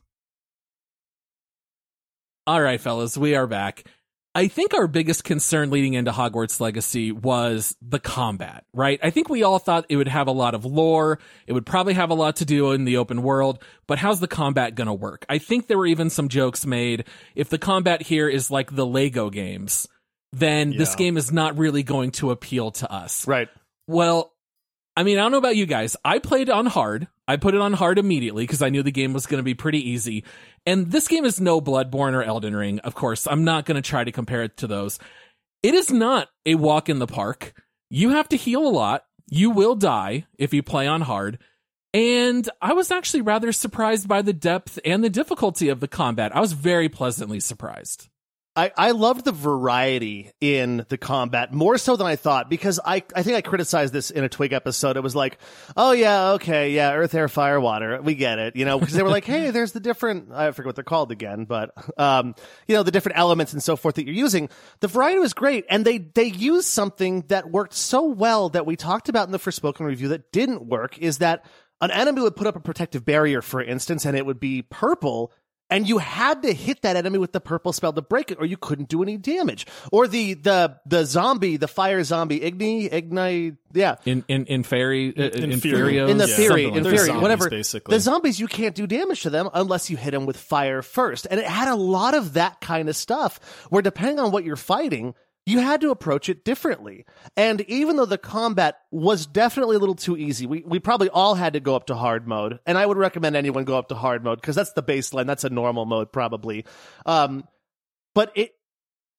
All right, fellas, we are back. I think our biggest concern leading into Hogwarts Legacy was the combat, right? I think we all thought it would have a lot of lore. It would probably have a lot to do in the open world, but how's the combat going to work? I think there were even some jokes made. If the combat here is like the Lego games, then this game is not really going to appeal to us. Right. Well, I mean, I don't know about you guys. I played on hard. I put it on hard immediately because I knew the game was going to be pretty easy. And this game is no Bloodborne or Elden Ring. Of course, I'm not going to try to compare it to those. It is not a walk in the park. You have to heal a lot. You will die if you play on hard. And I was actually rather surprised by the depth and the difficulty of the combat. I was very pleasantly surprised. I loved the variety in the combat, more so than I thought, because I think I criticized this in a Twig episode. It was like, oh yeah, okay, yeah, earth, air, fire, water, we get it, you know, because they were like, hey, there's the different, I forget what they're called again, but, you know, the different elements and so forth that you're using. The variety was great, and they used something that worked so well that we talked about in the Forspoken review that didn't work, is that an enemy would put up a protective barrier, for instance, and it would be purple, and you had to hit that enemy with the purple spell to break it, or you couldn't do any damage. Or the zombie, the fire zombie, Igni, yeah. In Fairy, Inferior, whatever. Basically. The zombies, you can't do damage to them unless you hit them with fire first. And it had a lot of that kind of stuff, where depending on what you're fighting, you had to approach it differently. And even though the combat was definitely a little too easy, we probably all had to go up to hard mode. And I would recommend anyone go up to hard mode, because that's the baseline. That's a normal mode, probably. But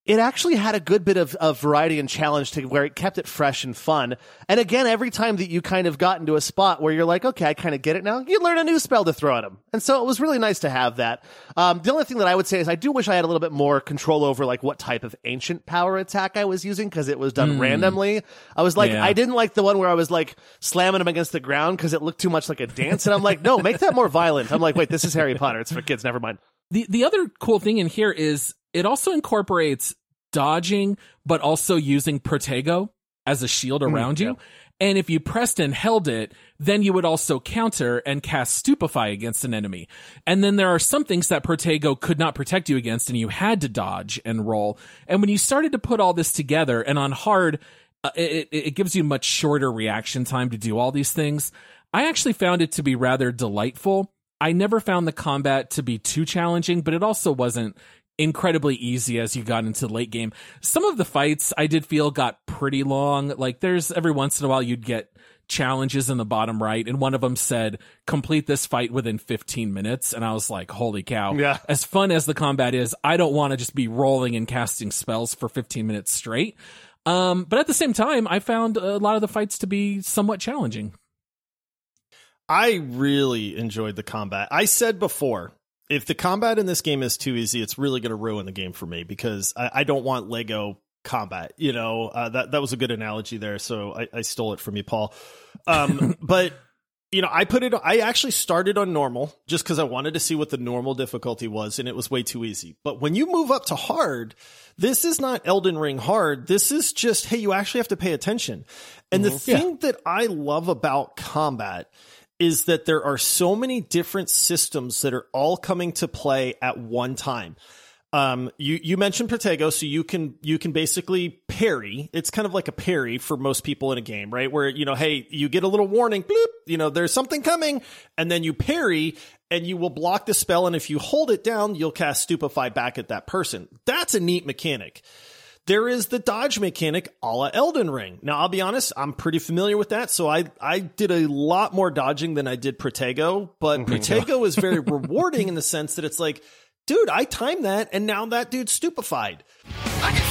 it actually had a good bit of variety and challenge to where it kept it fresh and fun. And again, every time that you kind of got into a spot where you're like, okay, I kind of get it now, you learn a new spell to throw at him. And so it was really nice to have that. The only thing that I would say is I do wish I had a little bit more control over like what type of ancient power attack I was using, because it was done randomly. I was like, I didn't like the one where I was like slamming him against the ground because it looked too much like a dance. And I'm like, no, make that more violent. I'm like, wait, this is Harry Potter. It's for kids. Never mind. The other cool thing in here is it also incorporates dodging, but also using Protego as a shield around you. And if you pressed and held it, then you would also counter and cast Stupefy against an enemy. And then there are some things that Protego could not protect you against, and you had to dodge and roll. And when you started to put all this together, and on hard, it gives you much shorter reaction time to do all these things. I actually found it to be rather delightful. I never found the combat to be too challenging, but it also wasn't incredibly easy as you got into the late game. Some of the fights I did feel got pretty long. Like there's every once in a while you'd get challenges in the bottom right, and one of them said complete this fight within 15 minutes, and I was like, holy cow. Yeah. As fun as the combat is, I don't want to just be rolling and casting spells for 15 minutes straight. But at the same time, I found a lot of the fights to be somewhat challenging. I really enjoyed the combat. I said before, if the combat in this game is too easy, it's really going to ruin the game for me, because I don't want Lego combat. You know, that was a good analogy there, so I stole it from you, Paul. But you know, I actually started on normal just because I wanted to see what the normal difficulty was, and it was way too easy. But when you move up to hard, this is not Elden Ring hard. This is just, hey, you actually have to pay attention. And the thing that I love about combat is that there are so many different systems that are all coming to play at one time. You mentioned Protego, so you can basically parry. It's kind of like a parry for most people in a game, right? Where, you know, hey, you get a little warning, bloop, you know, there's something coming, and then you parry, and you will block the spell, and if you hold it down, you'll cast Stupefy back at that person. That's a neat mechanic. There is the dodge mechanic a la Elden Ring. Now, I'll be honest, I'm pretty familiar with that, so I did a lot more dodging than I did Protego, but Protego is very rewarding in the sense that it's like, dude, I timed that, and now that dude's stupefied. I get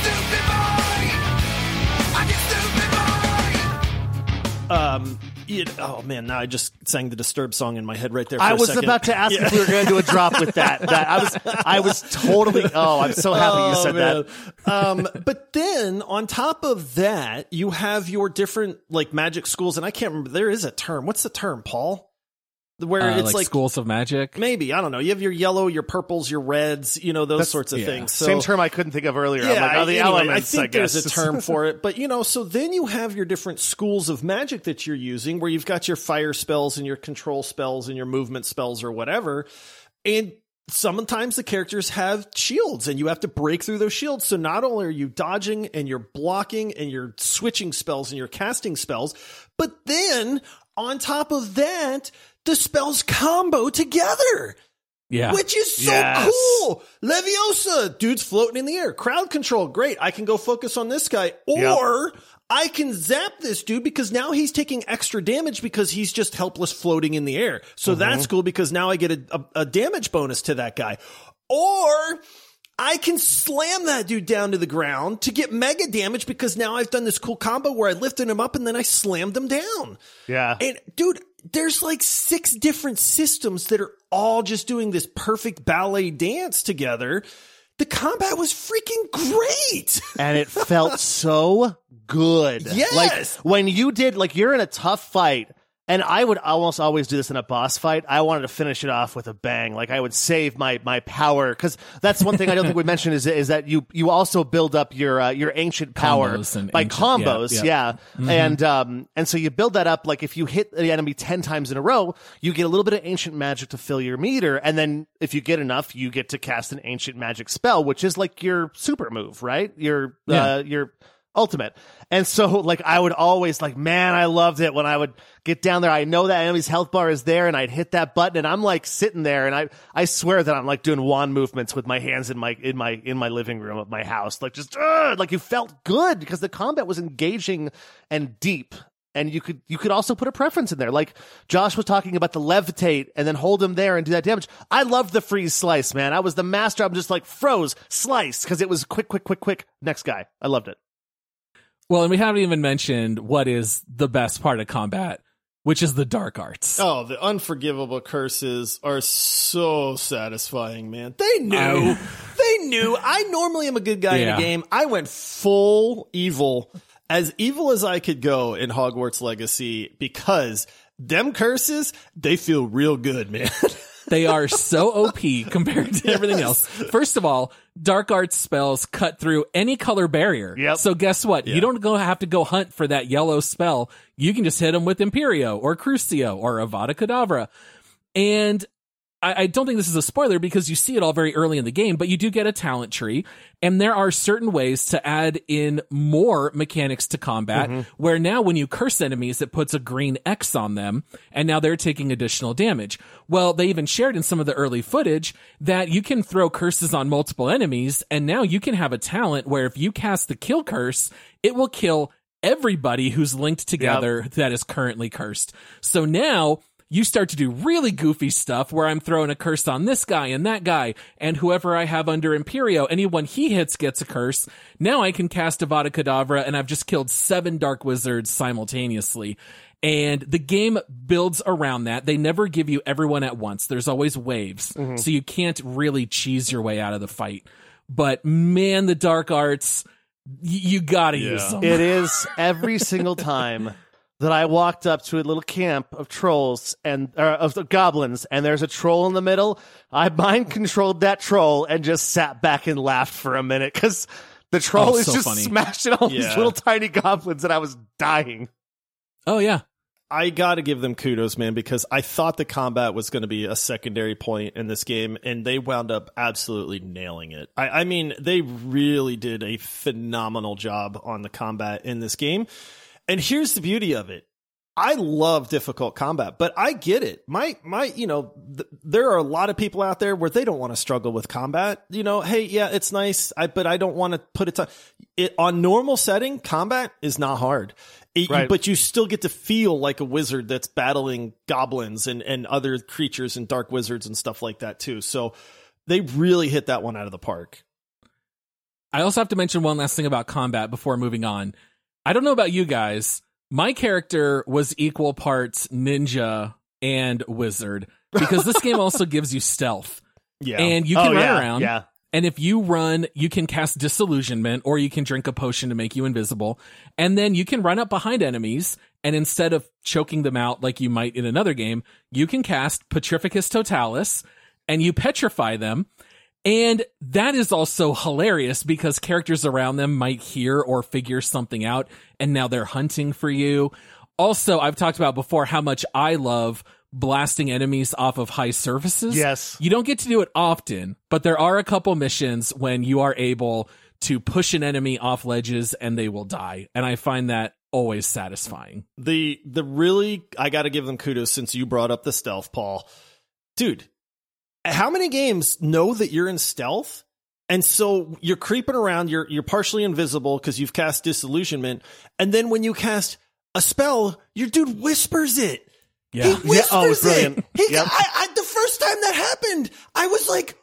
stupefied! Oh man, now I just sang the Disturbed song in my head right there for I a was second. about to ask if we were going to do a drop with that. I was totally, I'm so happy you said that. But then on top of that, you have your different like magic schools, and I can't remember, there is a term. What's the term, Paul? Where it's like schools of magic. Maybe, I don't know. You have your yellow, your purples, your reds, you know, those sorts of things. So, same term I couldn't think of earlier. Yeah, I'm like, the elements, I think there's a term for it. But, you know, so then you have your different schools of magic that you're using, where you've got your fire spells and your control spells and your movement spells or whatever. And sometimes the characters have shields, and you have to break through those shields. So not only are you dodging and you're blocking and you're switching spells and you're casting spells, but then on top of that, the spells combo together. Yeah. Which is so cool. Leviosa, dude's floating in the air. Crowd control, great. I can go focus on this guy. Or I can zap this dude because now he's taking extra damage because he's just helpless floating in the air. So that's cool because now I get a damage bonus to that guy. Or I can slam that dude down to the ground to get mega damage because now I've done this cool combo where I lifted him up and then I slammed him down. Yeah. And dude, there's like 6 different systems that are all just doing this perfect ballet dance together. The combat was freaking great. And it felt so good. Yes. Like when you did, like you're in a tough fight, and I would almost always do this in a boss fight. I wanted to finish it off with a bang. Like I would save my power, because that's one thing I don't think we mentioned is that you also build up your ancient power by combos. Yeah. Mm-hmm. And so you build that up. Like if you hit the enemy 10 times in a row, you get a little bit of ancient magic to fill your meter. And then if you get enough, you get to cast an ancient magic spell, which is like your super move, right? Your ultimate. And so like I would always like, man, I loved it when I would get down there. I know that enemy's health bar is there, and I'd hit that button, and I'm like sitting there, and I swear that I'm like doing wand movements with my hands in my living room of my house. Like just like you felt good because the combat was engaging and deep. And you could also put a preference in there. Like Josh was talking about the levitate and then hold him there and do that damage. I loved the freeze slice, man. I was the master. I'm just like froze, slice, because it was quick. Next guy. I loved it. Well, and we haven't even mentioned what is the best part of combat, which is the dark arts. Oh, the unforgivable curses are so satisfying, man. They knew. They knew. I normally am a good guy in a game. I went full evil as I could go in Hogwarts Legacy, because them curses, they feel real good, man. They are so OP compared to everything else. First of all, dark arts spells cut through any color barrier. Yep. So guess what? You don't have to go hunt for that yellow spell. You can just hit them with Imperio or Crucio or Avada Kedavra. And I don't think this is a spoiler because you see it all very early in the game, but you do get a talent tree, and there are certain ways to add in more mechanics to combat, where now when you curse enemies, it puts a green X on them, and now they're taking additional damage. Well, they even shared in some of the early footage that you can throw curses on multiple enemies, and now you can have a talent where if you cast the kill curse, it will kill everybody who's linked together that is currently cursed. So now you start to do really goofy stuff where I'm throwing a curse on this guy and that guy, and whoever I have under Imperio, anyone he hits gets a curse. Now I can cast Avada Kedavra, and I've just killed 7 Dark Wizards simultaneously. And the game builds around that. They never give you everyone at once. There's always waves. So you can't really cheese your way out of the fight. But man, the dark arts, you gotta use them. It is every single time that I walked up to a little camp of trolls and of the goblins, and there's a troll in the middle. I mind controlled that troll and just sat back and laughed for a minute because the troll is so just funny. smashing all these little tiny goblins, and I was dying. Oh yeah. I got to give them kudos, man, because I thought the combat was going to be a secondary point in this game, and they wound up absolutely nailing it. I mean, they really did a phenomenal job on the combat in this game. And here's the beauty of it. I love difficult combat, but I get it. There are a lot of people out there where they don't want to struggle with combat. Hey, yeah, it's nice, but I don't want to put it on normal setting. Combat is not hard. But you still get to feel like a wizard that's battling goblins and other creatures and dark wizards and stuff like that too. So they really hit that one out of the park. I also have to mention one last thing about combat before moving on. I don't know about you guys. My character was equal parts ninja and wizard because this game also gives you stealth. Yeah. And you can run around. Yeah. And if you run, you can cast disillusionment, or you can drink a potion to make you invisible. And then you can run up behind enemies, and instead of choking them out like you might in another game, you can cast Petrificus Totalis, and you petrify them. And that is also hilarious because characters around them might hear or figure something out, and now they're hunting for you. Also, I've talked about before how much I love blasting enemies off of high surfaces. Yes. You don't get to do it often, but there are a couple missions when you are able to push an enemy off ledges and they will die. And I find that always satisfying. The really, I got to give them kudos since you brought up the stealth, Paul. Dude, how many games know that you're in stealth? And so you're creeping around, you're partially invisible because you've cast disillusionment. And then when you cast a spell, your dude whispers it. Yeah. He whispers it's brilliant. it. Yep. The first time that happened, I was like,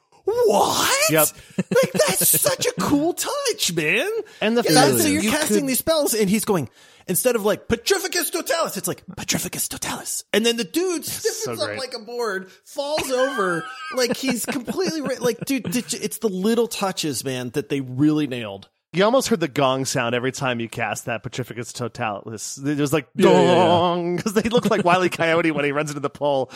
what? Yep. Like, that's such a cool touch, man. And the fact fact that you're you casting could- these spells and he's going, instead of like Petrificus Totalis, it's like Petrificus Totalis. And then the dude stiffens up great. like a board, falls over, like he's completely like, dude, it's the little touches, man, that they really nailed. You almost heard the gong sound every time you cast that Petrificus Totalis. It was like gong, because they look like Wile E. Coyote when he runs into the pole.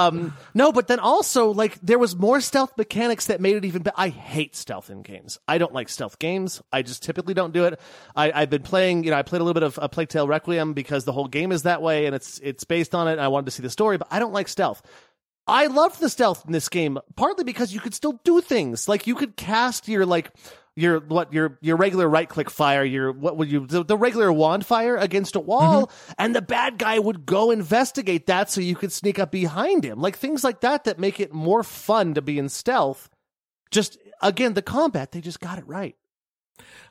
No, but then also, like, there was more stealth mechanics that made it even better. I hate stealth in games. I don't like stealth games. I just typically don't do it. I've been playing, I played a little bit of A Plague Tale Requiem because the whole game is that way and it's based on it, and I wanted to see the story, but I don't like stealth. I loved the stealth in this game, partly because you could still do things. Like, you could cast your regular right click fire, the regular wand fire against a wall, and the bad guy would go investigate that so you could sneak up behind him. Like, things like that make it more fun to be in stealth. Just, again, the combat, they just got it right.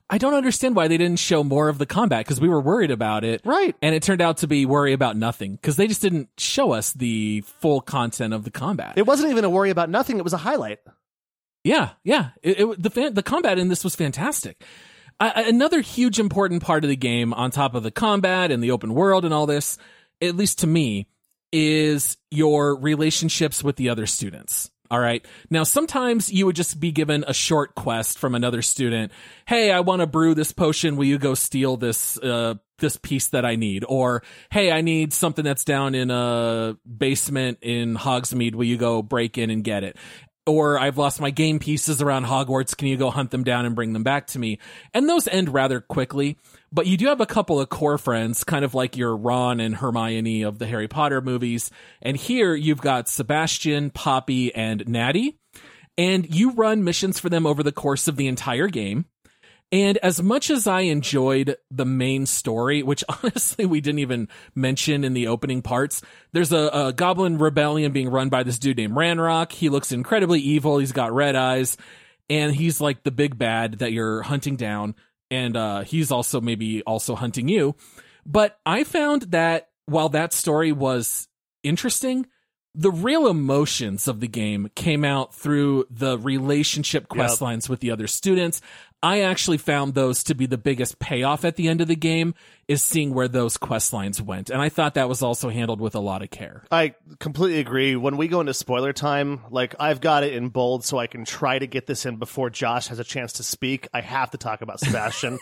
I don't understand why they didn't show more of the combat, because we were worried about it. Right. And it turned out to be worry about nothing, because they just didn't show us the full content of the combat. It wasn't even a worry about nothing. It was a highlight. Yeah. The combat in this was fantastic. Another huge important part of the game, on top of the combat and the open world and all this, at least to me, is your relationships with the other students. All right. Now, sometimes you would just be given a short quest from another student. Hey, I want to brew this potion. Will you go steal this piece that I need? Or, hey, I need something that's down in a basement in Hogsmeade. Will you go break in and get it? Or, I've lost my game pieces around Hogwarts. Can you go hunt them down and bring them back to me? And those end rather quickly. But you do have a couple of core friends, kind of like your Ron and Hermione of the Harry Potter movies. And here you've got Sebastian, Poppy, and Natty. And you run missions for them over the course of the entire game. And as much as I enjoyed the main story, which honestly we didn't even mention in the opening parts, there's a goblin rebellion being run by this dude named Ranrock. He looks incredibly evil. He's got red eyes. And he's like the big bad that you're hunting down. And he's also maybe also hunting you. But I found that while that story was interesting, the real emotions of the game came out through the relationship quest lines with the other students. I actually found those to be the biggest payoff at the end of the game, is seeing where those quest lines went. And I thought that was also handled with a lot of care. I completely agree. When we go into spoiler time, like, I've got it in bold so I can try to get this in before Josh has a chance to speak. I have to talk about Sebastian.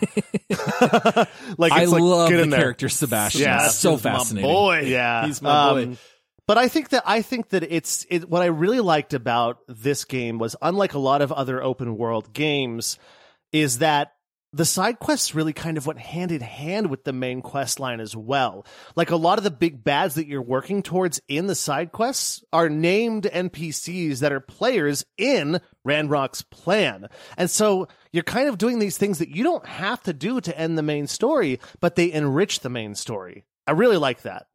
I love the character Sebastian. Yeah, so fascinating. My boy. Yeah. He's my boy. But I think that it's what I really liked about this game was, unlike a lot of other open world games, is that the side quests really kind of went hand in hand with the main quest line as well. Like, a lot of the big bads that you're working towards in the side quests are named NPCs that are players in Ranrock's plan. And so you're kind of doing these things that you don't have to do to end the main story, but they enrich the main story. I really like that.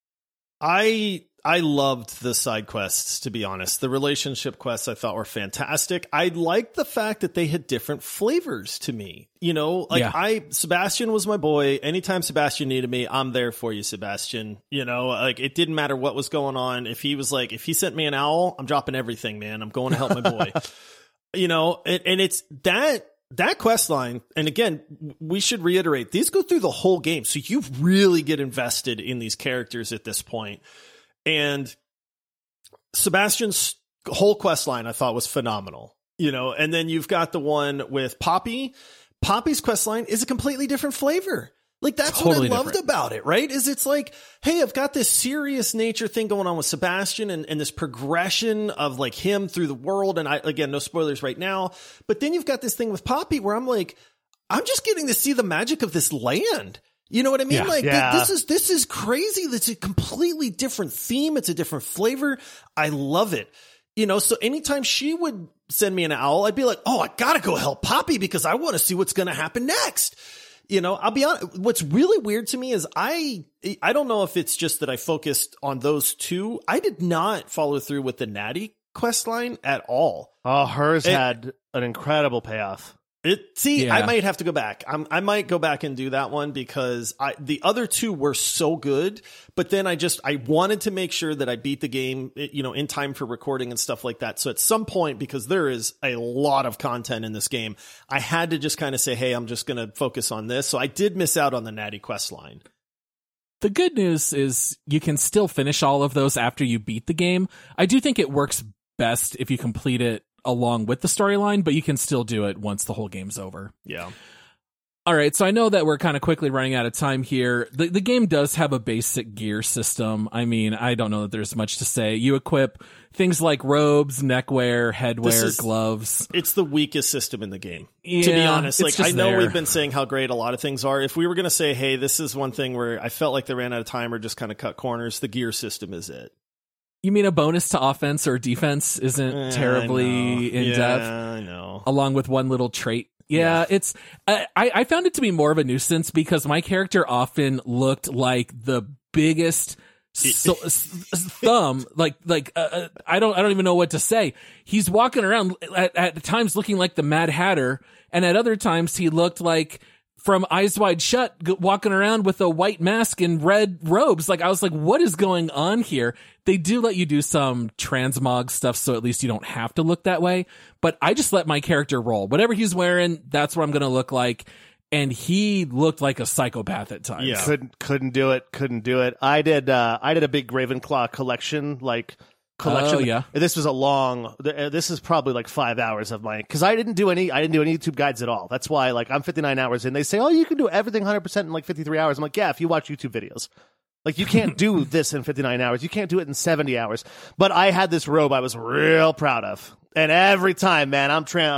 I loved the side quests, to be honest. The relationship quests I thought were fantastic. I liked the fact that they had different flavors to me. You know, like Sebastian was my boy. Anytime Sebastian needed me, I'm there for you, Sebastian. You know, like, it didn't matter what was going on. If he sent me an owl, I'm dropping everything, man. I'm going to help my boy. You know, and it's that quest line, and again, we should reiterate, these go through the whole game. So you really get invested in these characters at this point. And Sebastian's whole quest line I thought was phenomenal, you know, and then you've got the one with Poppy. Poppy's quest line is a completely different flavor. Like, that's totally what I loved about it, right? Is it's like, hey, I've got this serious nature thing going on with Sebastian and this progression of, like, him through the world. And again, no spoilers right now, but then you've got this thing with Poppy where I'm like, I'm just getting to see the magic of this land. You know what I mean? This is crazy. That's a completely different theme. It's a different flavor. I love it. You know, so anytime she would send me an owl, I'd be like, oh, I gotta go help Poppy because I want to see what's going to happen next. You know, I'll be honest. What's really weird to me is I don't know if it's just that I focused on those two. I did not follow through with the Natty quest line at all. Oh, hers had an incredible payoff. I might have to go back. I might go back and do that one because the other two were so good, but then I wanted to make sure that I beat the game, you know, in time for recording and stuff like that. So at some point, because there is a lot of content in this game, I had to just kind of say, hey, I'm just going to focus on this. So I did miss out on the Natty quest line. The good news is you can still finish all of those after you beat the game. I do think it works best if you complete it along with the storyline, but you can still do it once the whole game's over. Yeah. All right, so I know that we're kind of quickly running out of time here. The game does have a basic gear system. I mean, I don't know that there's much to say. You equip things like robes, neckwear, headwear, gloves. It's the weakest system in the game, to be honest. Like, I know we've been saying how great a lot of things are. If we were going to say, hey, this is one thing where I felt like they ran out of time or just kind of cut corners, the gear system is it. You mean a bonus to offense or defense isn't terribly in-depth? Yeah, I know. Along with one little trait. Yeah. It's I found it to be more of a nuisance because my character often looked like the biggest thumb, I don't even know what to say. He's walking around at times looking like the Mad Hatter, and at other times he looked like from Eyes Wide Shut, walking around with a white mask and red robes. Like, I was like, what is going on here? They do let you do some transmog stuff, so at least you don't have to look that way. But I just let my character roll. Whatever he's wearing, that's what I'm going to look like. And he looked like a psychopath at times. Yeah. Couldn't do it. I did a big Ravenclaw collection. Oh, yeah. This was this is probably like 5 hours of because I didn't do any YouTube guides at all. That's why I'm 59 hours in. They say, oh, you can do everything 100% in like 53 hours. I'm like, yeah, if you watch YouTube videos. Like, you can't do this in 59 hours. You can't do it in 70 hours. But I had this robe I was real proud of. And every time, man,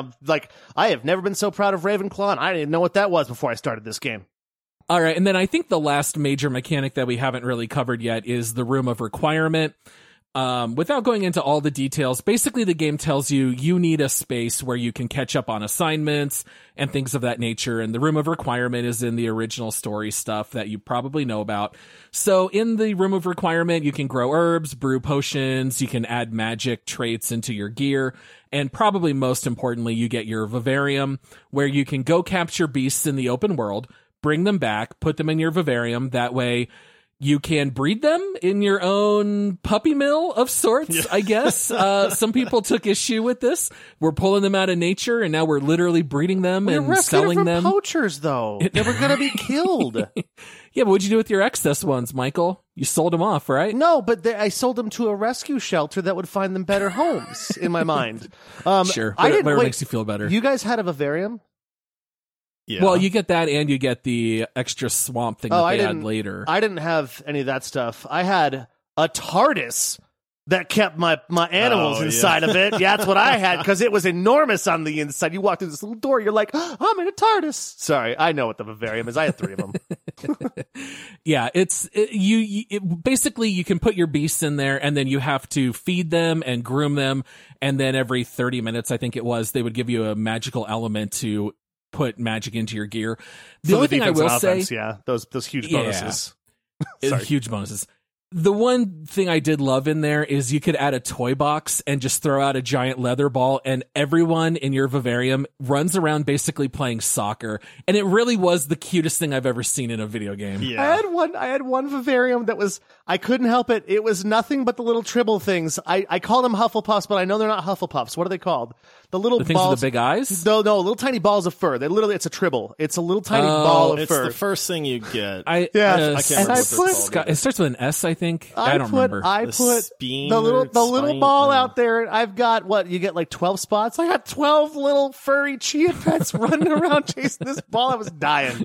I have never been so proud of Ravenclaw, and I didn't know what that was before I started this game. All right, and then I think the last major mechanic that we haven't really covered yet is the Room of Requirement. Without going into all the details, basically the game tells you need a space where you can catch up on assignments and things of that nature. And the Room of Requirement is in the original story stuff that you probably know about. So in the Room of Requirement, you can grow herbs, brew potions, you can add magic traits into your gear. And probably most importantly, you get your vivarium, where you can go capture beasts in the open world, bring them back, put them in your vivarium. That way you can breed them in your own puppy mill of sorts, I guess. Some people took issue with this. We're pulling them out of nature, and now we're literally breeding them and selling them. Poachers, though. They were going to be killed. Yeah, but what'd you do with your excess ones, Michael? You sold them off, right? No, but I sold them to a rescue shelter that would find them better homes, in my mind. Sure, whatever makes you feel better. You guys had a vivarium? Yeah. Well, you get that, and you get the extra swamp thing that they add later. I didn't have any of that stuff. I had a TARDIS that kept my animals inside of it. Yeah, that's what I had, because it was enormous on the inside. You walk through this little door, you're like, oh, I'm in a TARDIS. Sorry, I know what the vivarium is. I had 3 of them. Yeah, basically you can put your beasts in there, and then you have to feed them and groom them, and then every 30 minutes, I think it was, they would give you a magical element to put magic into your gear. The only thing I will say, those huge bonuses. Huge bonuses. The one thing I did love in there is you could add a toy box and just throw out a giant leather ball, and everyone in your vivarium runs around basically playing soccer. And it really was the cutest thing I've ever seen in a video game. Yeah. I had one vivarium that was, I couldn't help it. It was nothing but the little Tribble things. I call them Hufflepuffs, but I know they're not Hufflepuffs. What are they called? The little things balls with the big eyes? No, little tiny balls of fur. It's a Tribble. It's a little tiny ball of fur. It's the first thing you get. I can't remember what it's called. It starts with an S, I think. I don't remember. I put the little ball out there. I've got you get like 12 spots. I got 12 little furry chia pets running around chasing this ball. I was dying.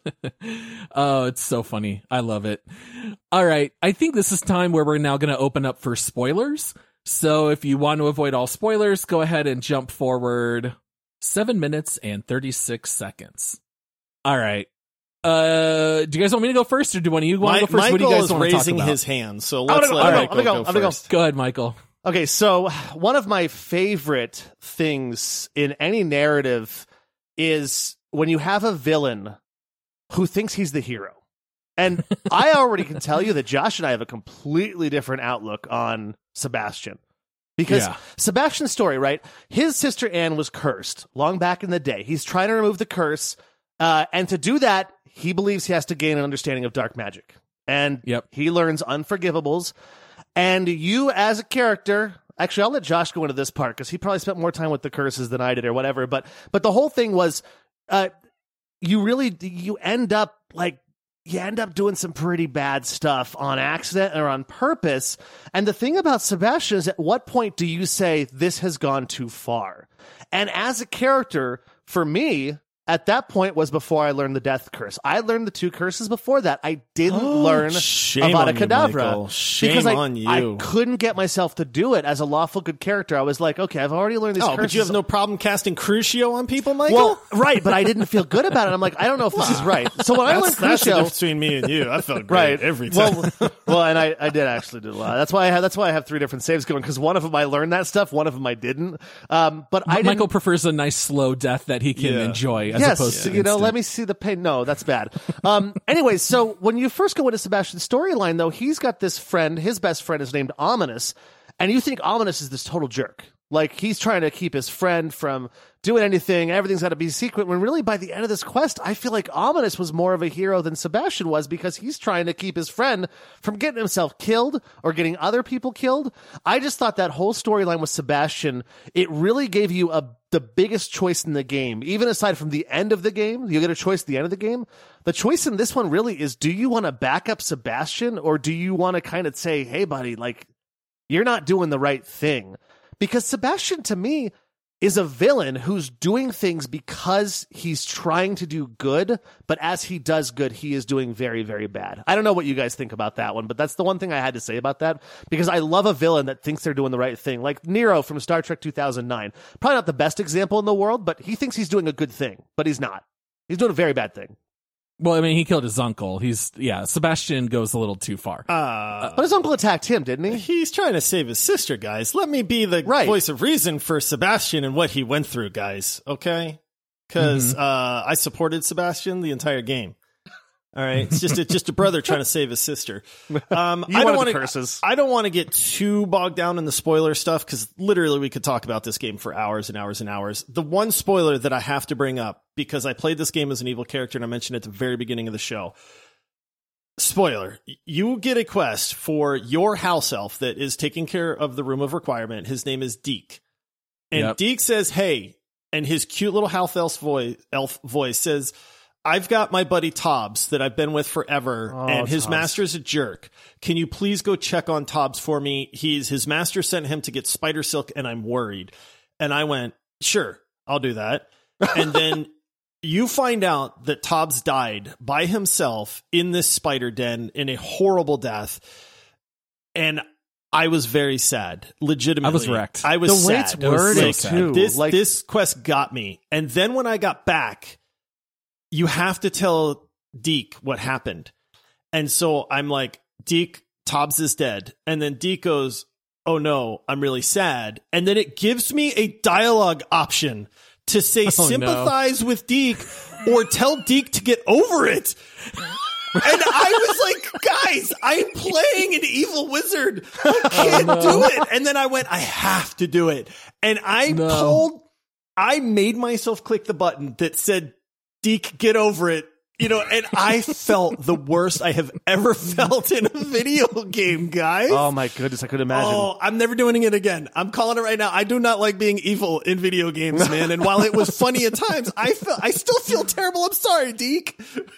Oh, it's so funny. I love it. All right. I think this is time where we're now going to open up for spoilers. So if you want to avoid all spoilers, go ahead and jump forward 7 minutes and 36 seconds. All right. Do you guys want me to go first, or do one of you want to go first? Michael what do you guys is want to talk raising about? his hand, so let's let Michael go first. Go ahead, Michael. Okay, so one of my favorite things in any narrative is when you have a villain who thinks he's the hero. And I already can tell you that Josh and I have a completely different outlook on Sebastian. Because Sebastian's story, right? His sister Anne was cursed long back in the day. He's trying to remove the curse. And to do that, he believes he has to gain an understanding of dark magic. And he learns Unforgivables. And you as a character, actually, I'll let Josh go into this part because he probably spent more time with the curses than I did or whatever. But the whole thing was, you end up doing some pretty bad stuff on accident or on purpose. And the thing about Sebastian is, at what point do you say this has gone too far? And as a character, for me, at that point was before I learned the death curse. I learned the 2 curses before that. I didn't learn Avada Kedavra because I couldn't get myself to do it as a lawful good character. I was like, okay, I've already learned these curses. But you have no problem casting Crucio on people, Michael? Well, right, but I didn't feel good about it. I'm like, I don't know if this is right. So when I learned Crucio, that's the difference between me and you. I felt great every time. Well, and I did actually do a lot. That's why I have 3 different saves going, because one of them I learned that stuff, one of them I didn't. But Michael prefers a nice slow death that he can enjoy. as opposed to instant. Let me see the pain. No, that's bad. Anyway, so when you first go into Sebastian's storyline, though, he's got this friend. His best friend is named Ominous, and you think Ominous is this total jerk. Like, he's trying to keep his friend from doing anything. Everything's got to be secret. When really, by the end of this quest, I feel like Ominous was more of a hero than Sebastian was, because he's trying to keep his friend from getting himself killed or getting other people killed. I just thought that whole storyline with Sebastian, it really gave you the biggest choice in the game. Even aside from the end of the game, you get a choice at the end of the game. The choice in this one really is, do you want to back up Sebastian, or do you want to kind of say, hey, buddy, like, you're not doing the right thing? Because Sebastian, to me, is a villain who's doing things because he's trying to do good, but as he does good, he is doing very, very bad. I don't know what you guys think about that one, but that's the one thing I had to say about that, because I love a villain that thinks they're doing the right thing. Like Nero from Star Trek 2009. Probably not the best example in the world, but he thinks he's doing a good thing, but he's not. He's doing a very bad thing. Well, I mean, he killed his uncle. Sebastian goes a little too far. But his uncle attacked him, didn't he? He's trying to save his sister, guys. Let me be the voice of reason for Sebastian and what he went through, guys. Okay? Because I supported Sebastian the entire game. All right, it's just a brother trying to save his sister. I don't want to get too bogged down in the spoiler stuff, because literally we could talk about this game for hours and hours and hours. The one spoiler that I have to bring up, because I played this game as an evil character and I mentioned it at the very beginning of the show. Spoiler: you get a quest for your house elf that is taking care of the room of requirement. His name is Deke, and Deke says, "Hey," and his cute little house elf voice says, "I've got my buddy Tobbs that I've been with forever, and his master's a jerk. Can you please go check on Tobbs for me? His master sent him to get spider silk, and I'm worried." And I went, "Sure, I'll do that." And then you find out that Tobbs died by himself in this spider den in a horrible death. And I was very sad. Legitimately. I was wrecked. I was sad. The way it's worded, too. This quest got me. And then when I got back, you have to tell Deke what happened. And so I'm like, Deke, Tobbs is dead. And then Deke goes, "Oh no, I'm really sad." And then it gives me a dialogue option to say sympathize with Deke or tell Deke to get over it. And I was like, guys, I'm playing an evil wizard. I can't do it. And then I went, I have to do it. And I made myself click the button that said, Deke, get over it. And I felt the worst I have ever felt in a video game, guys. Oh my goodness, I could imagine. Oh, I'm never doing it again. I'm calling it right now. I do not like being evil in video games, man. And while it was funny at times, I still feel terrible. I'm sorry, Deke.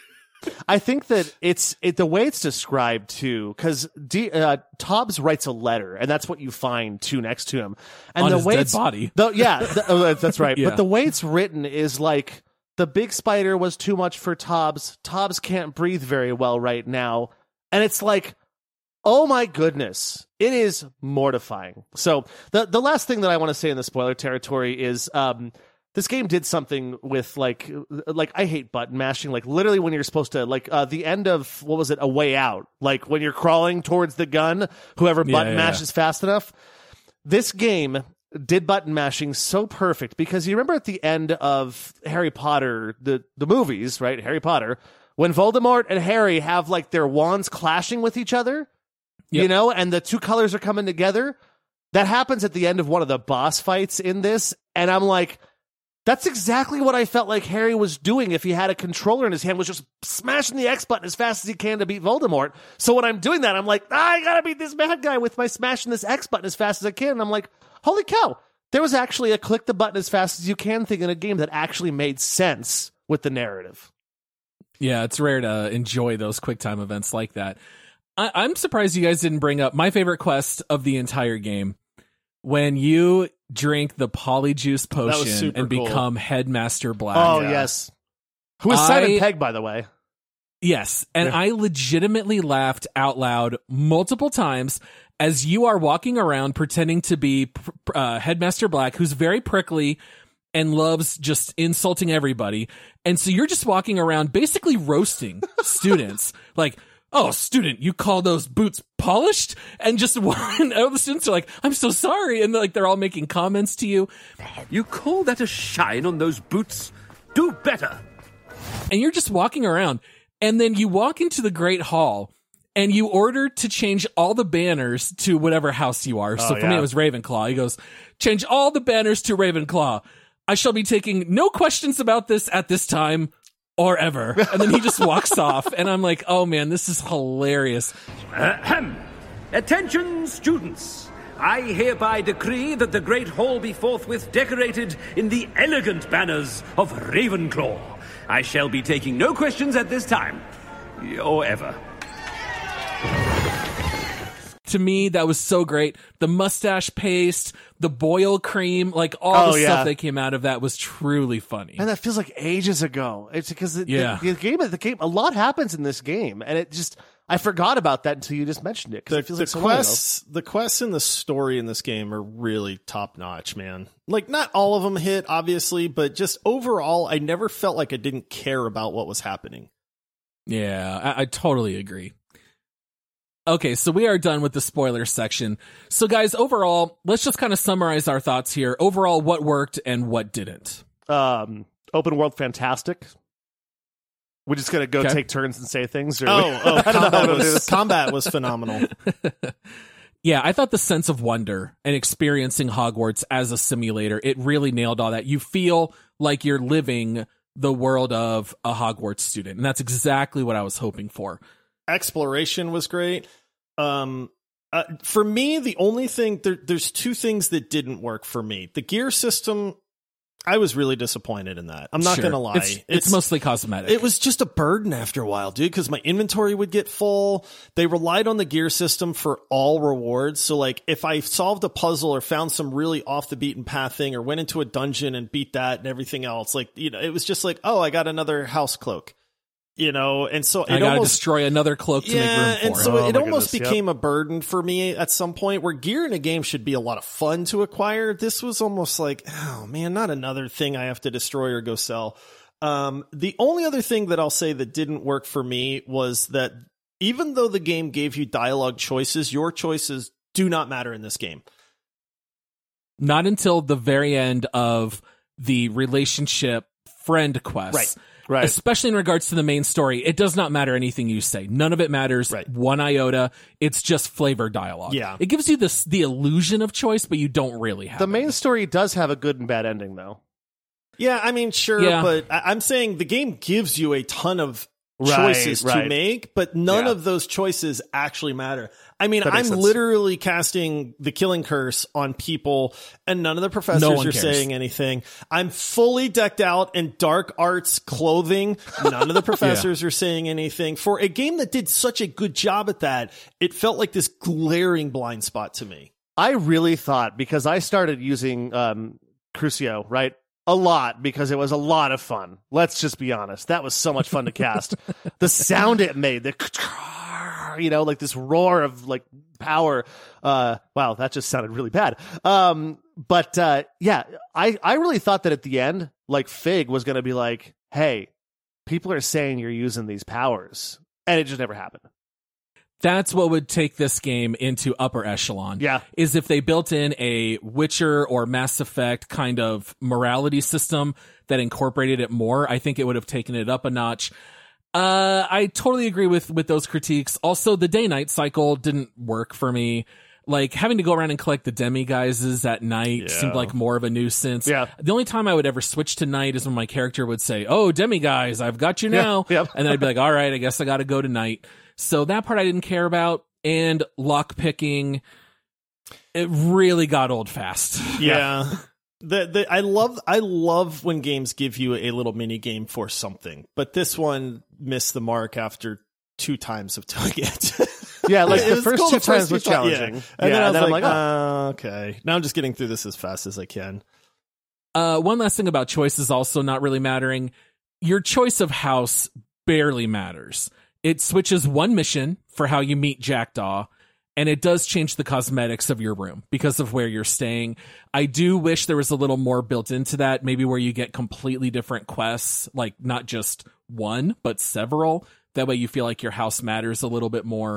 I think that it's the way it's described too, because Tobbs writes a letter, and that's what you find next to him, and on the his way dead body. That's right. Yeah. But the way it's written is like, the big spider was too much for Tobbs. Tobbs can't breathe very well right now, and it's like, oh my goodness, it is mortifying. So the last thing that I want to say in the spoiler territory is, this game did something with like I hate button mashing. Like literally when you're supposed to the end of, what was it, A Way Out? Like when you're crawling towards the gun, whoever button mashes fast enough. This game did button mashing so perfect, because you remember at the end of Harry Potter, the movies, right? Harry Potter, when Voldemort and Harry have like their wands clashing with each other, and the two colors are coming together. That happens at the end of one of the boss fights in this, and I'm like, that's exactly what I felt like Harry was doing if he had a controller in his hand, was just smashing the X button as fast as he can to beat Voldemort. So when I'm doing that, I'm like, I gotta beat this bad guy with my smashing this X button as fast as I can. And I'm like, holy cow, there was actually a click the button as fast as you can thing in a game that actually made sense with the narrative. Yeah, it's rare to enjoy those QuickTime events like that. I'm surprised you guys didn't bring up my favorite quest of the entire game. When you drink the Polyjuice potion and become Headmaster Black. Oh, yes. Who is Simon Pegg, by the way. Yes, and I legitimately laughed out loud multiple times as you are walking around pretending to be Headmaster Black, who's very prickly and loves just insulting everybody. And so you're just walking around basically roasting students. Like, oh, student, you call those boots polished? And just one of the students are like, I'm so sorry. And like they're all making comments to you. You call that a shine on those boots? Do better. And you're just walking around, and then you walk into the Great Hall, and you order to change all the banners to whatever house you are. So for me, it was Ravenclaw. He goes, change all the banners to Ravenclaw. I shall be taking no questions about this at this time or ever. And then he just walks off, and I'm like, oh man, this is hilarious. Ahem. Attention, students. I hereby decree that the Great Hall be forthwith decorated in the elegant banners of Ravenclaw. I shall be taking no questions at this time, or ever. To me, that was so great. The mustache paste, the boil cream, like all the stuff that came out of that was truly funny. And that feels like ages ago. It's because the game, a lot happens in this game, and it just, I forgot about that until you just mentioned it. It feels like the quests and the story in this game are really top notch, man. Like, not all of them hit, obviously, but just overall, I never felt like I didn't care about what was happening. Yeah, I totally agree. Okay, so we are done with the spoiler section. So guys, overall, let's just kind of summarize our thoughts here. Overall, what worked and what didn't? Open world, fantastic. We're just going to go take turns and say things? Or Combat was phenomenal. Yeah, I thought the sense of wonder and experiencing Hogwarts as a simulator, it really nailed all that. You feel like you're living the world of a Hogwarts student, and that's exactly what I was hoping for. Exploration was great. For me, the only thing, there's two things that didn't work for me. The gear system, I was really disappointed in that. I'm not going to lie. It's mostly cosmetic. It was just a burden after a while, dude, because my inventory would get full. They relied on the gear system for all rewards. So, like, if I solved a puzzle or found some really off the beaten path thing or went into a dungeon and beat that and everything else, like, you know, it was just like, oh, I got another house cloak. You know, and so I gotta destroy another cloak to make room for and so it almost became a burden for me at some point, where gear in a game should be a lot of fun to acquire. This was almost like, oh man, not another thing I have to destroy or go sell. The only other thing that I'll say that didn't work for me was that even though the game gave you dialogue choices, your choices do not matter in this game. Not until the very end of the relationship friend quest. Right. Especially in regards to the main story, it does not matter anything you say. None of it matters one iota. It's just flavor dialogue. Yeah. It gives you the illusion of choice, but you don't really have The main story does have a good and bad ending, though. Yeah, I mean, sure, but I'm saying the game gives you a ton of choices to make, but none of those choices actually matter. I mean, I'm literally casting the killing curse on people, and none of the professors are saying anything. I'm fully decked out in dark arts clothing. None of the professors are saying anything. For a game that did such a good job at that, it felt like this glaring blind spot to me. I really thought, because I started using Crucio, right? A lot, because it was a lot of fun. Let's just be honest. That was so much fun to cast. The sound it made, like this roar of like power. Wow, that just sounded really bad. I really thought that at the end, like Fig was going to be like, hey, people are saying you're using these powers. And it just never happened. That's what would take this game into upper echelon. Yeah. Is if they built in a Witcher or Mass Effect kind of morality system that incorporated it more. I think it would have taken it up a notch. I totally agree with those critiques. Also, the day-night cycle didn't work for me. Like, having to go around and collect the demi-guises at night seemed like more of a nuisance. Yeah. The only time I would ever switch to night is when my character would say, oh, demi-guise, I've got you now. Yep. And then I'd be like, all right, I guess I got to go to night. So that part I didn't care about. And lock picking, it really got old fast. Yeah. I love when games give you a little mini game for something, but this one missed the mark after 2 times of doing it. Yeah, like the first 2 times was challenging. And then I was like, okay. Now I'm just getting through this as fast as I can. One last thing about choices also not really mattering. Your choice of house barely matters. It switches one mission for how you meet Jackdaw, and it does change the cosmetics of your room because of where you're staying. I do wish there was a little more built into that, maybe where you get completely different quests, like not just one, but several. That way you feel like your house matters a little bit more.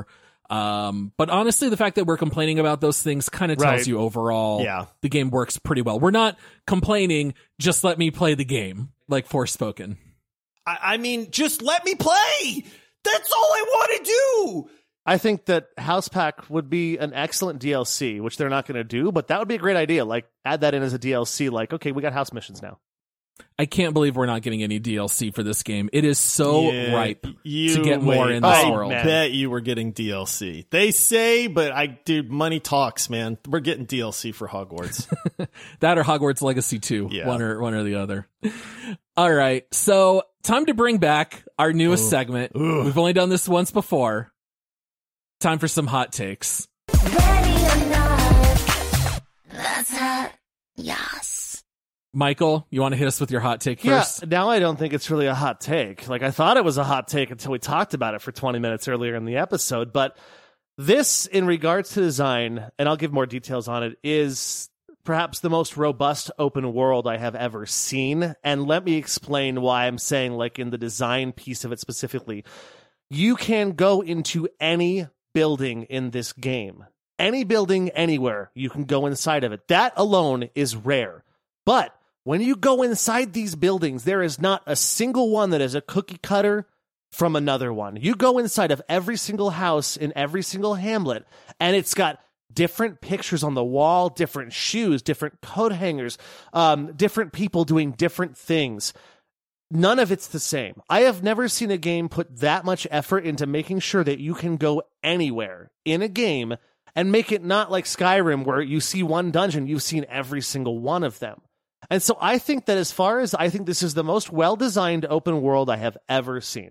But honestly, the fact that we're complaining about those things kind of tells you overall the game works pretty well. We're not complaining, just let me play the game, like Forspoken. I mean, just let me play. That's all I want to do. I think that House Pack would be an excellent DLC, which they're not going to do, but that would be a great idea. Like, add that in as a DLC. Like, okay, we got house missions now. I can't believe we're not getting any DLC for this game. It is so ripe to get wait. more in this world. I bet you were getting DLC. They say, but dude, money talks, man. We're getting DLC for Hogwarts. That or Hogwarts Legacy 2. Yeah. One or the other. All right. So time to bring back our newest segment. We've only done this once before. Time for some hot takes. Ready or not, that's hot. Yes. Michael, you want to hit us with your hot take first? Yeah, now I don't think it's really a hot take. Like, I thought it was a hot take until we talked about it for 20 minutes earlier in the episode. But this, in regards to design, and I'll give more details on it, is perhaps the most robust open world I have ever seen. And let me explain why I'm saying, like, in the design piece of it specifically. You can go into any building in this game. Any building, anywhere, you can go inside of it. That alone is rare. But when you go inside these buildings, there is not a single one that is a cookie cutter from another one. You go inside of every single house in every single hamlet, and it's got different pictures on the wall, different shoes, different coat hangers, different people doing different things. None of it's the same. I have never seen a game put that much effort into making sure that you can go anywhere in a game and make it not like Skyrim where you see one dungeon, you've seen every single one of them. And so I think that I think this is the most well-designed open world I have ever seen.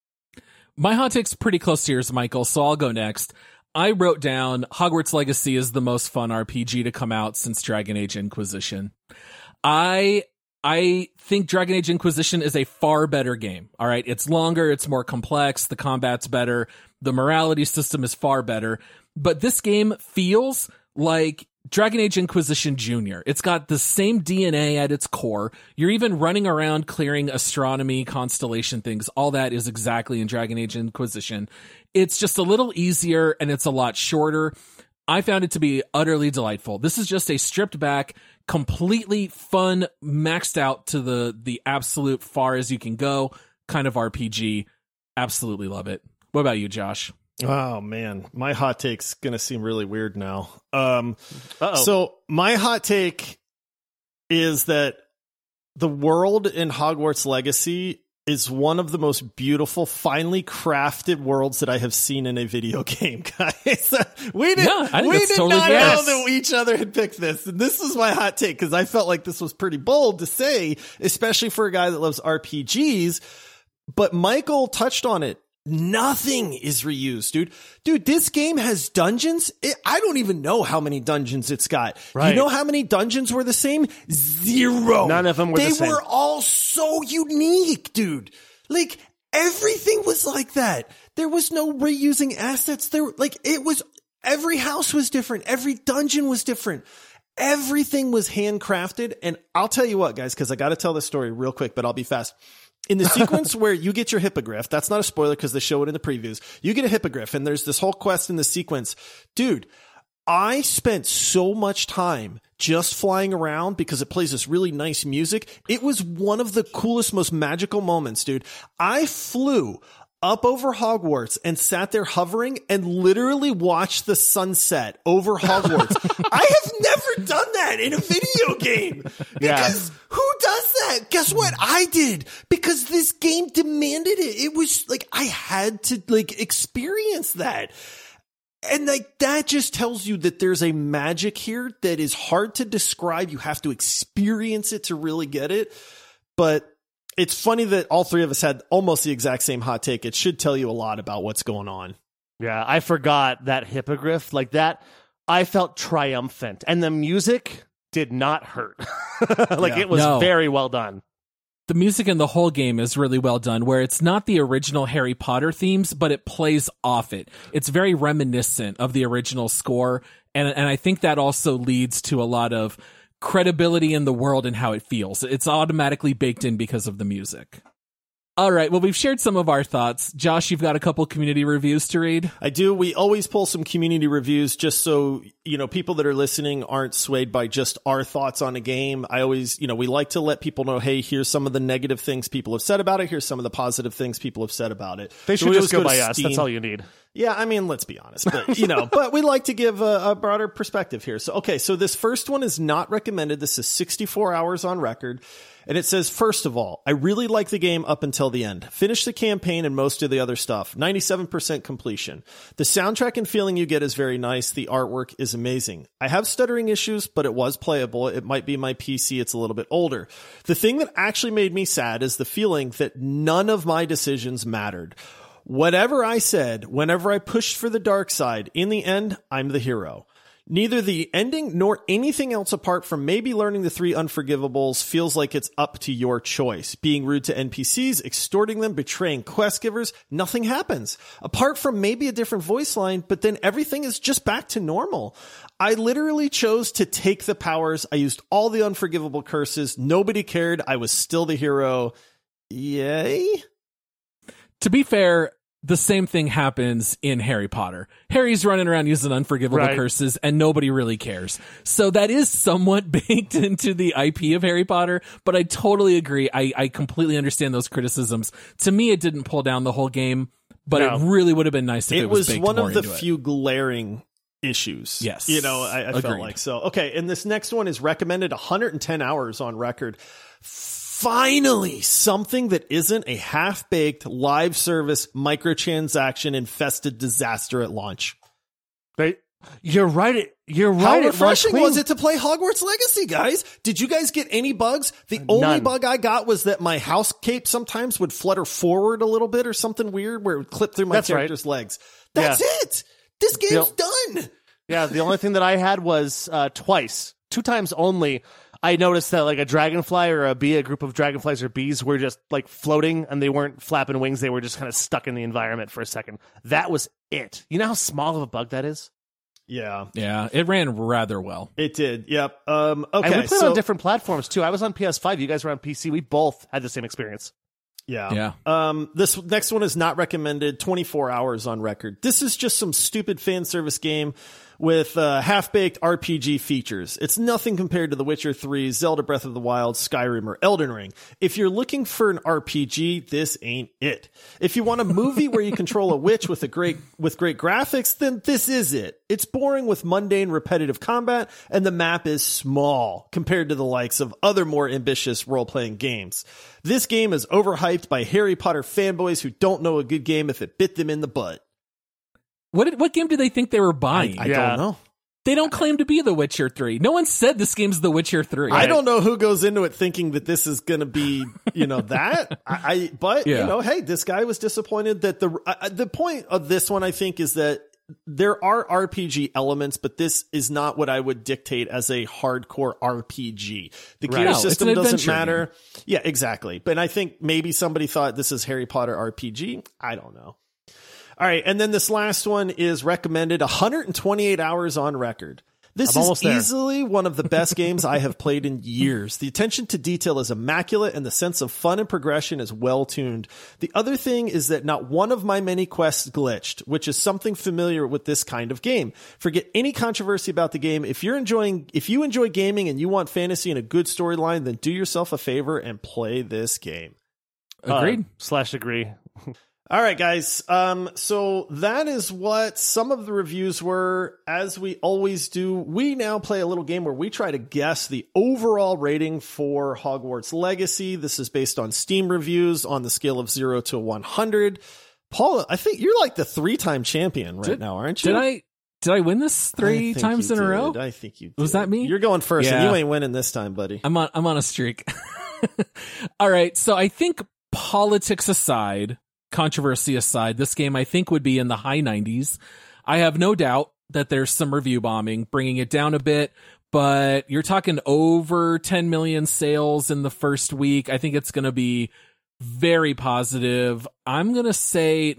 My hot take's pretty close to yours, Michael, so I'll go next. I wrote down Hogwarts Legacy is the most fun RPG to come out since Dragon Age Inquisition. I think Dragon Age Inquisition is a far better game. All right. It's longer. It's more complex. The combat's better. The morality system is far better. But this game feels like Dragon Age Inquisition Jr. It's got the same DNA at its core. You're even running around clearing astronomy, constellation things. All that is exactly in Dragon Age Inquisition. It's just a little easier and it's a lot shorter. I found it to be utterly delightful. This is just a stripped back, completely fun, maxed out to the absolute far as you can go kind of RPG. Absolutely love it. What about you, Josh? Oh man, my hot take's gonna seem really weird now. So my hot take is that the world in Hogwarts Legacy is one of the most beautiful, finely crafted worlds that I have seen in a video game, guys. we did not know that each other had picked this. And this is my hot take because I felt like this was pretty bold to say, especially for a guy that loves RPGs. But Michael touched on it. Nothing is reused, dude. This game has dungeons. I don't even know how many dungeons it's got. Right. You know how many dungeons were the same? 0. None of them were the same. They were all so unique, dude. Like, everything was like that. There was no reusing assets. Every house was different. Every dungeon was different. Everything was handcrafted. And I'll tell you what, guys, because I got to tell this story real quick, but I'll be fast. In the sequence where you get your hippogriff, that's not a spoiler because they show it in the previews. You get a hippogriff and there's this whole quest in the sequence. Dude, I spent so much time just flying around because it plays this really nice music. It was one of the coolest, most magical moments, dude. I flew up over Hogwarts and sat there hovering and literally watched the sunset over Hogwarts. I have never done that in a video game because who does that? Guess what? I did because this game demanded it. It was like, I had to experience that. And that just tells you that there's a magic here that is hard to describe. You have to experience it to really get it. But it's funny that all three of us had almost the exact same hot take. It should tell you a lot about what's going on. Yeah, I forgot that hippogriff. Like that, I felt triumphant. And the music did not hurt. It was very well done. The music in the whole game is really well done, where it's not the original Harry Potter themes, but it plays off it. It's very reminiscent of the original score. And I think that also leads to a lot of credibility in the world and how it feels. It's automatically baked in because of the music. All right. Well, we've shared some of our thoughts. Josh, you've got a couple community reviews to read. I do. We always pull some community reviews just so, people that are listening aren't swayed by just our thoughts on a game. I always, we like to let people know, hey, here's some of the negative things people have said about it. Here's some of the positive things people have said about it. They should So just go by to us. Steam. That's all you need. Yeah, I mean, let's be honest, but but we like to give a broader perspective here. So, okay, so this first one is not recommended. This is 64 hours on record. And it says, first of all, I really like the game up until the end. Finish the campaign and most of the other stuff. 97% completion. The soundtrack and feeling you get is very nice. The artwork is amazing. I have stuttering issues, but it was playable. It might be my PC. It's a little bit older. The thing that actually made me sad is the feeling that none of my decisions mattered. Whatever I said, whenever I pushed for the dark side, in the end, I'm the hero. Neither the ending nor anything else apart from maybe learning the 3 unforgivables feels like it's up to your choice. Being rude to NPCs, extorting them, betraying quest givers, nothing happens. Apart from maybe a different voice line, but then everything is just back to normal. I literally chose to take the powers. I used all the unforgivable curses. Nobody cared. I was still the hero. Yay? To be fair, the same thing happens in Harry Potter. Harry's running around using unforgivable curses and nobody really cares. So that is somewhat baked into the IP of Harry Potter, but I totally agree. I completely understand those criticisms. To me, it didn't pull down the whole game, but it really would have been nice if it was baked one more of the into few glaring issues. Yes. I felt like so. Okay. And this next one is recommended 110 hours on record. Finally, something that isn't a half-baked live service microtransaction infested disaster at launch. You're right. How refreshing was it to play Hogwarts Legacy, guys? Did you guys get any bugs? The only bug I got was that my house cape sometimes would flutter forward a little bit or something weird where it would clip through my character's legs. That's it. This game's done. Yeah, the only thing that I had was twice. 2 times only. I noticed that like a dragonfly or a bee, a group of dragonflies or bees were just like floating and they weren't flapping wings. They were just kind of stuck in the environment for a second. That was it. You know how small of a bug that is? Yeah. Yeah, it ran rather well. It did. Yep. Okay. And we played on different platforms too. I was on PS5. You guys were on PC. We both had the same experience. Yeah. This next one is not recommended. 24 hours on record. This is just some stupid fan service game with half-baked RPG features. It's nothing compared to The Witcher 3, Zelda Breath of the Wild, Skyrim, or Elden Ring. If you're looking for an RPG, this ain't it. If you want a movie where you control a witch with great graphics, then this is it. It's boring with mundane, repetitive combat, and the map is small compared to the likes of other more ambitious role-playing games. This game is overhyped by Harry Potter fanboys who don't know a good game if it bit them in the butt. What game do they think they were buying? I don't know. They don't claim to be The Witcher 3. No one said this game's The Witcher 3. I don't know who goes into it thinking that this is going to be, that. Hey, this guy was disappointed that the point of this one, I think, is that there are RPG elements, but this is not what I would dictate as a hardcore RPG. The gear system doesn't matter. Game. Yeah, exactly. But I think maybe somebody thought this is Harry Potter RPG. I don't know. All right. And then this last one is recommended 128 hours on record. This is easily one of the best games I have played in years. The attention to detail is immaculate and the sense of fun and progression is well tuned. The other thing is that not one of my many quests glitched, which is something familiar with this kind of game. Forget any controversy about the game. If you enjoy gaming and you want fantasy and a good storyline, then do yourself a favor and play this game. Agreed. Agree. All right, guys. So that is what some of the reviews were. As we always do, we now play a little game where we try to guess the overall rating for Hogwarts Legacy. This is based on Steam reviews on the scale of 0 to 100. Paul, I think you're like the 3-time champion now, aren't you? Did I win this 3 times in a row? I think you did. Was that me? You're going first, and you ain't winning this time, buddy. I'm on a streak. All right, so I think politics aside, controversy aside, this game I think would be in the high 90s. I have no doubt that there's some review bombing, bringing it down a bit, but you're talking over 10 million sales in the first week. I think it's going to be very positive. I'm going to say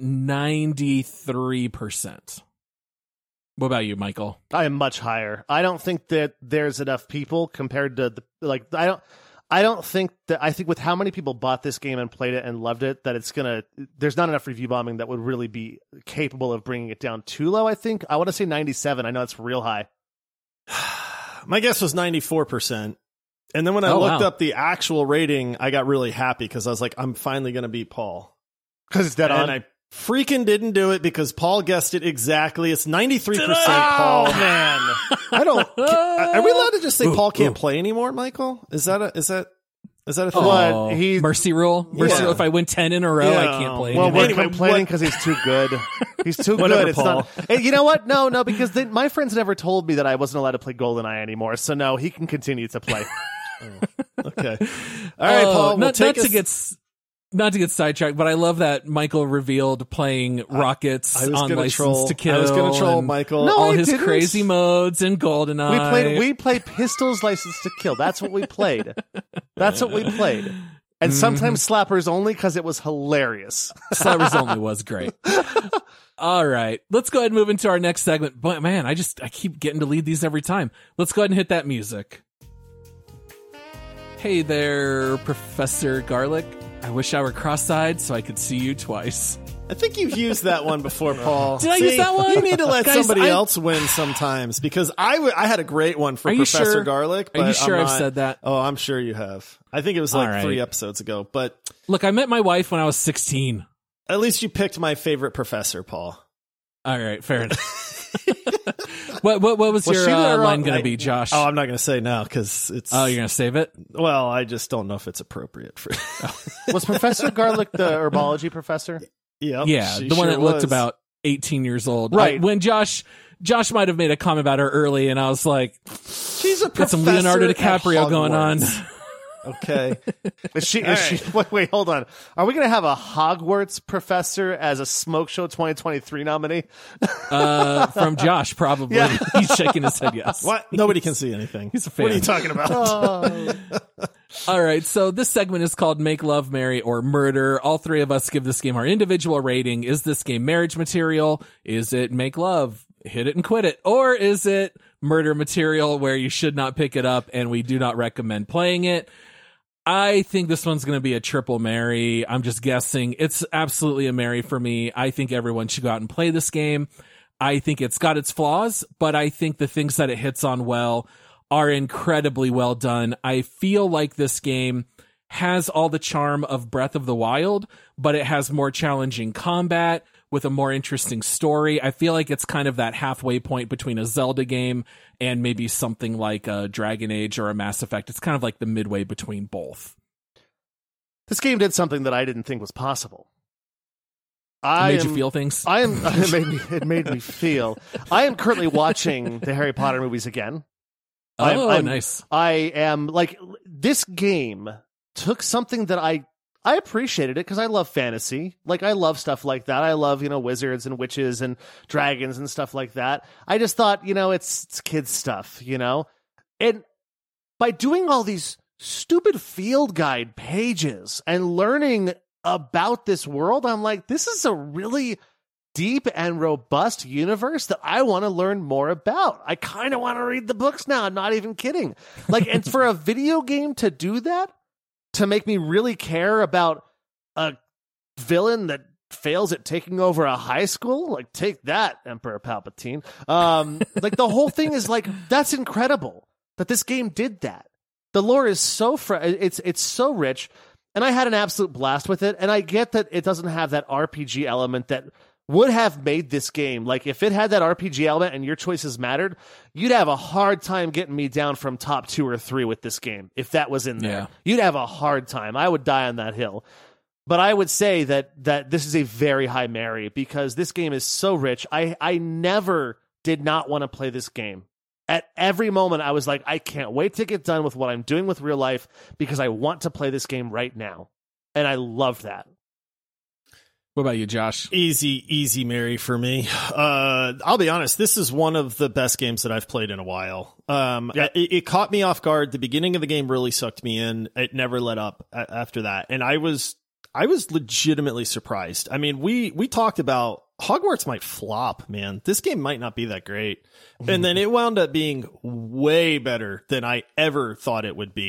93%. What about you, Michael? I am much higher. I don't think that there's enough people compared to I I think with how many people bought this game and played it and loved it, that there's not enough review bombing that would really be capable of bringing it down too low. I think I want to say 97. I know it's real high. My guess was 94%. And then when I looked up the actual rating, I got really happy because I was like, I'm finally going to beat Paul. Because it's dead on. And I freaking didn't do it because Paul guessed it exactly. It's 93% Oh, Paul. man. I don't. Are we allowed to just say Paul can't play anymore, Michael? Is that a thing? Oh, mercy rule. Mercy rule. If I win 10 in a row, I can't play Well, anymore. we're complaining because he's too good. He's too good. It's Paul. not. Hey, you know what? No, because my friends never told me that I wasn't allowed to play GoldenEye anymore. So no, he can continue to play. Okay. All right, Paul. Not to get sidetracked, but I love that Michael revealed playing Rockets on License to Kill. I was going to troll Michael. No, all I his didn't. crazy modes and GoldenEye. We played Pistols License to Kill. That's what we played. And sometimes Slappers Only because it was hilarious. Slappers Only was great. All right, let's go ahead and move into our next segment. But man, I keep getting to lead these every time. Let's go ahead and hit that music. Hey there, Professor Garlic. I wish I were cross-eyed so I could see you twice. I think you've used that one before, Paul. Did I use that one? You need to let Guys, somebody else win sometimes because I had a great one for Professor Garlic. But Are you sure I'm I've not- said that? Oh, I'm sure you have. I think it was like 3 episodes ago. But Look, I met my wife when I was 16. at least you picked my favorite professor, Paul. All right, fair enough. What was your she there line on- going to be, Josh? Oh, I'm not going to say now because it's. Oh, you're going to save it? Well, I just don't know if it's appropriate for. Was Professor Garlic the herbology professor? Yep, Yeah, she the one sure that looked was. about 18 years old. Right. When Josh might have made a comment about her early, and I was like, She's a got professor some Leonardo at DiCaprio going on. Hogwarts. Okay. Is she, wait, hold on. Are we going to have a Hogwarts professor as a Smoke Show 2023 nominee? From Josh, probably. Yeah. He's shaking his head yes. What? Nobody can see anything. He's a fan. What are you talking about? All right, so this segment is called Make Love, Marry, or Murder. All three of us give this game our individual rating. Is this game marriage material? Is it make love, hit it and quit it? Or is it murder material where you should not pick it up and we do not recommend playing it? I think this one's going to be a triple marry. I'm just guessing. It's absolutely a marry for me. I think everyone should go out and play this game. I think it's got its flaws, but I think the things that it hits on well are incredibly well done. I feel like this game has all the charm of Breath of the Wild, but it has more challenging combat with a more interesting story. I feel like it's kind of that halfway point between a Zelda game and maybe something like a Dragon Age or a Mass Effect. It's kind of like the midway between both. This game did something that I didn't think was possible. It made you feel things? It made me feel. I am currently watching the Harry Potter movies again. Nice. I am like, this game took something that I appreciated it because I love fantasy. Like, I love stuff like that. I love, wizards and witches and dragons and stuff like that. I just thought, it's kids stuff, And by doing all these stupid field guide pages and learning about this world, I'm like, this is a really deep and robust universe that I want to learn more about. I kind of want to read the books now. I'm not even kidding. Like, and for a video game to do that, to make me really care about a villain that fails at taking over a high school, like, take that, Emperor Palpatine. Like, the whole thing is like, that's incredible that this game did that. The lore is so it's so rich, and I had an absolute blast with it. And I get that it doesn't have that RPG element that would have made this game. Like, if it had that RPG element and your choices mattered, you'd have a hard time getting me down from top 2 or 3 with this game. If that was in there, Yeah. You'd have a hard time. I would die on that hill. But I would say that this is a very high marry because this game is so rich. I never did not want to play this game. At every moment, I was like, I can't wait to get done with what I'm doing with real life because I want to play this game right now. And I love that. What about you, Josh? Easy marry for me. I'll be honest, this is one of the best games that I've played in a while. It caught me off guard. The beginning of the game really sucked me in. It never let up after that. And I was legitimately surprised. I mean, we talked about Hogwarts might flop, man. This game might not be that great. And then it wound up being way better than I ever thought it would be.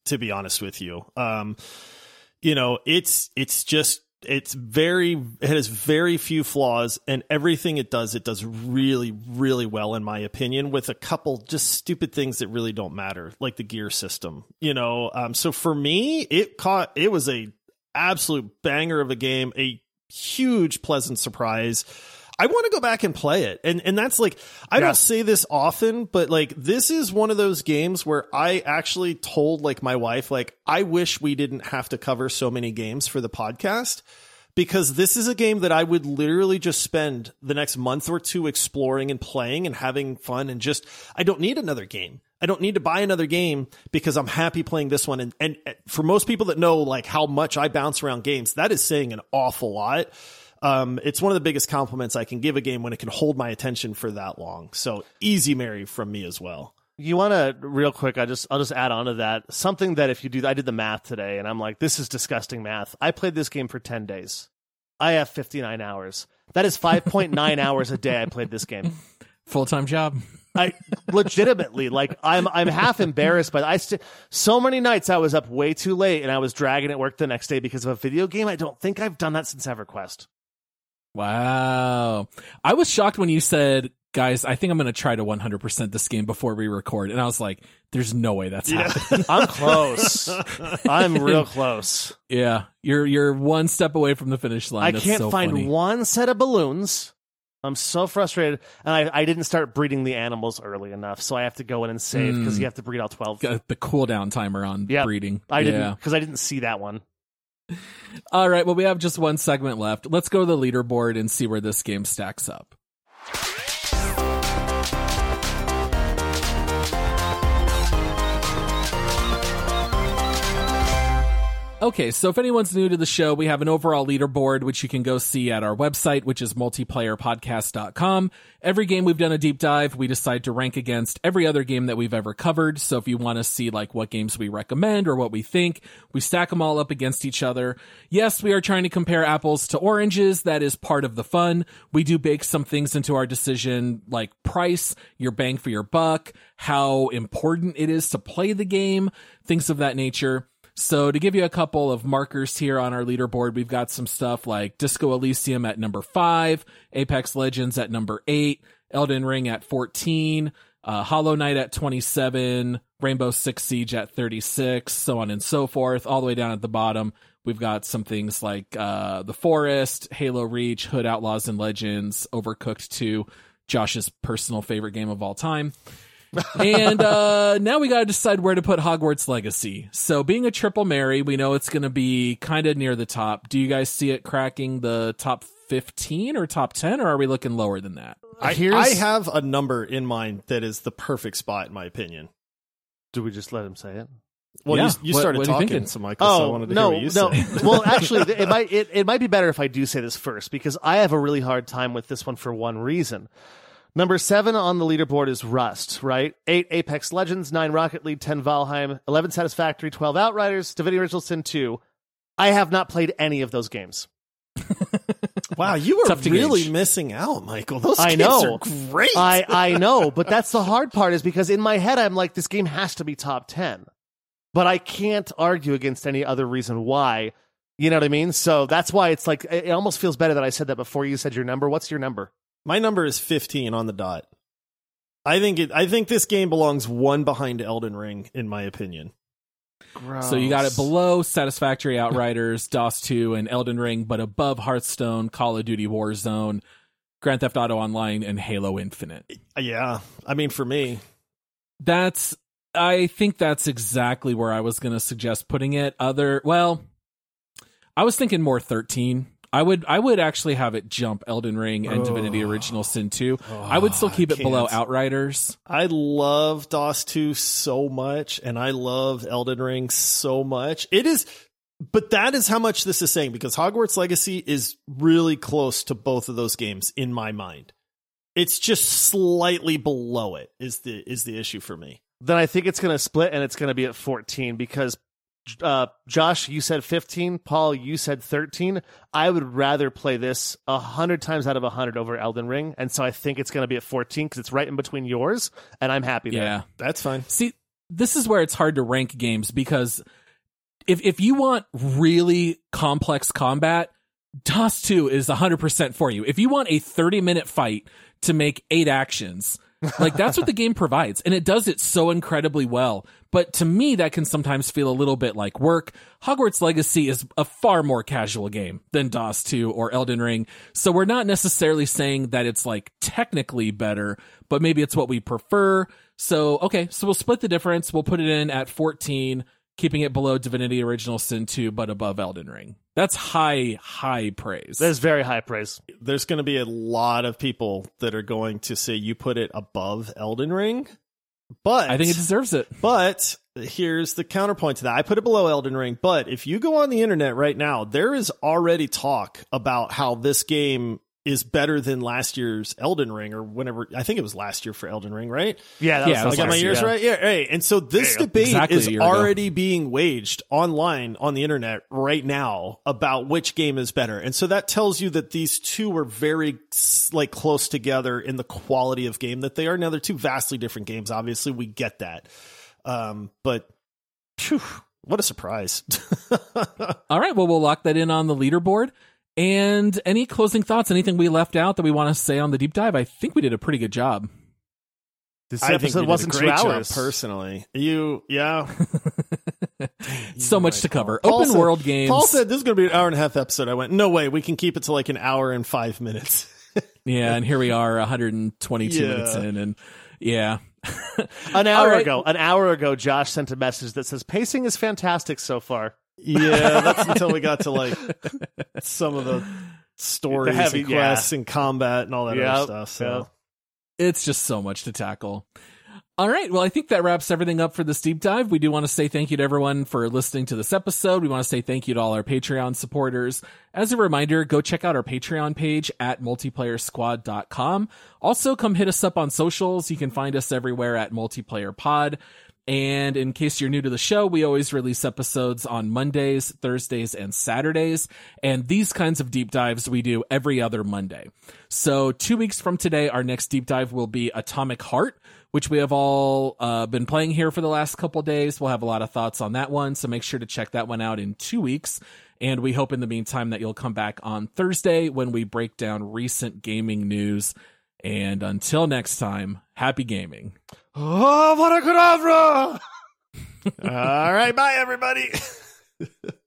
to be honest with you. You know, it has very few flaws, and everything it does really, really well, in my opinion, with a couple just stupid things that really don't matter, like the gear system, you know? So for me, it was a absolute banger of a game, a huge, pleasant surprise. I want to go back and play it. And that's like, I don't say this often, but like, this is one of those games where I actually told like my wife, like, I wish we didn't have to cover so many games for the podcast, because this is a game that I would literally just spend the next month or two exploring and playing and having fun. And just, I don't need another game. I don't need to buy another game because I'm happy playing this one. And for most people that know like how much I bounce around games, that is saying an awful lot. It's one of the biggest compliments I can give a game when it can hold my attention for that long. So easy Mary from me as well. You want to, real quick, I'll just add on to that. Something that if you do, I did the math today and I'm like, this is disgusting math. I played this game for 10 days. I have 59 hours. That is 5.9 hours a day I played this game. Full-time job. I legitimately, like, I'm half embarrassed, but so many nights I was up way too late and I was dragging at work the next day because of a video game. I don't think I've done that since EverQuest. Wow. I was shocked when you said, guys, I think I'm going to try to 100% this game before we record. And I was like, there's no way that's happening. I'm close. I'm real close. Yeah. You're one step away from the finish line. I can't find one set of balloons. I'm so frustrated. And I didn't start breeding the animals early enough. So I have to go in and save because you have to breed all 12. Got the cooldown timer on breeding. I didn't, because I didn't see that one. All right, well, we have just one segment left. Let's go to the leaderboard and see where this game stacks up. Okay, so if anyone's new to the show, we have an overall leaderboard, which you can go see at our website, which is multiplayerpodcast.com. Every game we've done a deep dive, we decide to rank against every other game that we've ever covered. So if you want to see like what games we recommend or what we think, we stack them all up against each other. Yes, we are trying to compare apples to oranges. That is part of the fun. We do bake some things into our decision, like price, your bang for your buck, how important it is to play the game, things of that nature. So to give you a couple of markers here on our leaderboard, we've got some stuff like Disco Elysium at number 5, Apex Legends at number 8, Elden Ring at 14, Hollow Knight at 27, Rainbow Six Siege at 36, so on and so forth. All the way down at the bottom, we've got some things like The Forest, Halo Reach, Hood Outlaws and Legends, Overcooked 2, Josh's personal favorite game of all time. And now we got to decide where to put Hogwarts Legacy. So being a triple Mary, we know it's going to be kind of near the top. Do you guys see it cracking the top 15 or top 10, or are we looking lower than that? I have a number in mind that is the perfect spot, in my opinion. Do we just let him say it? Well, yeah. you started talking, so Michael, so I wanted to hear what you say. Well, actually, it might be better if I do say this first, because I have a really hard time with this one for one reason. Number 7 on the leaderboard is Rust, right? 8 Apex Legends, 9 Rocket League, 10 Valheim, 11 Satisfactory, 12 Outriders, Divinity Original Sin 2. I have not played any of those games. Wow, you were really missing out, Michael. Those games are great. I know, but that's the hard part, is because in my head I'm like, this game has to be top 10. But I can't argue against any other reason why. You know what I mean? So that's why it's like, it almost feels better that I said that before you said your number. What's your number? My number is 15 on the dot. I think this game belongs one behind Elden Ring, in my opinion. Gross. So you got it below Satisfactory, Outriders, DOS 2, and Elden Ring, but above Hearthstone, Call of Duty Warzone, Grand Theft Auto Online, and Halo Infinite. Yeah, I mean, for me, I think that's exactly where I was going to suggest putting it. I was thinking more 13. I would actually have it jump Elden Ring and Divinity Original Sin 2. I would still keep it below Outriders. I love DOS 2 so much, and I love Elden Ring so much. But that is how much this is saying, because Hogwarts Legacy is really close to both of those games in my mind. It's just slightly below it is the issue for me. Then I think it's going to split, and it's going to be at 14, because Josh, you said 15. Paul, you said 13. I would rather play this 100 times out of 100 over Elden Ring, and so I think it's going to be at 14 because it's right in between yours, and I'm happy there. Yeah, that's fine. See, this is where it's hard to rank games, because if you want really complex combat, DOS 2 is 100% for you. If you want a 30-minute fight to make 8 actions, like that's what the game provides, and it does it so incredibly well. But to me, that can sometimes feel a little bit like work. Hogwarts Legacy is a far more casual game than DOS 2 or Elden Ring, so we're not necessarily saying that it's like technically better, but maybe it's what we prefer. So we'll split the difference. We'll put it in at 14, keeping it below Divinity Original Sin 2, but above Elden Ring. That's high praise. That is very high praise. There's going to be a lot of people that are going to say you put it above Elden Ring, but I think it deserves it. But here's the counterpoint to that. I put it below Elden Ring, but if you go on the internet right now, there is already talk about how this game is better than last year's Elden Ring, or whenever. I think it was last year for Elden Ring, right? Yeah, that was I got my years right. Yeah, right. And so this debate is already being waged online on the internet right now about which game is better. And so that tells you that these two are very like close together in the quality of game that they are. Now they're two vastly different games. Obviously, we get that. But phew, what a surprise. All right. Well, we'll lock that in on the leaderboard. And any closing thoughts, anything we left out that we want to say on the deep dive? I think we did a pretty good job. This episode wasn't 2 hours. Personally. So much to cover. Open world games. Paul said this is going to be an hour and a half episode. I went, no way, we can keep it to like an hour and 5 minutes. Yeah, and here we are 122 minutes in, and yeah. An hour ago, Josh sent a message that says, pacing is fantastic so far. Yeah, that's until we got to like some of the stories and quests and combat and all that other stuff. So it's just so much to tackle. All right. Well, I think that wraps everything up for this deep dive. We do want to say thank you to everyone for listening to this episode. We want to say thank you to all our Patreon supporters. As a reminder, go check out our Patreon page at multiplayersquad.com. Also, come hit us up on socials. You can find us everywhere at multiplayerpod. And in case you're new to the show, we always release episodes on Mondays, Thursdays, and Saturdays. And these kinds of deep dives we do every other Monday. So 2 weeks from today, our next deep dive will be Atomic Heart, which we have all been playing here for the last couple days. We'll have a lot of thoughts on that one, so make sure to check that one out in 2 weeks. And we hope in the meantime that you'll come back on Thursday when we break down recent gaming news. And until next time, happy gaming. Oh, what a cadabra! All right, bye, everybody.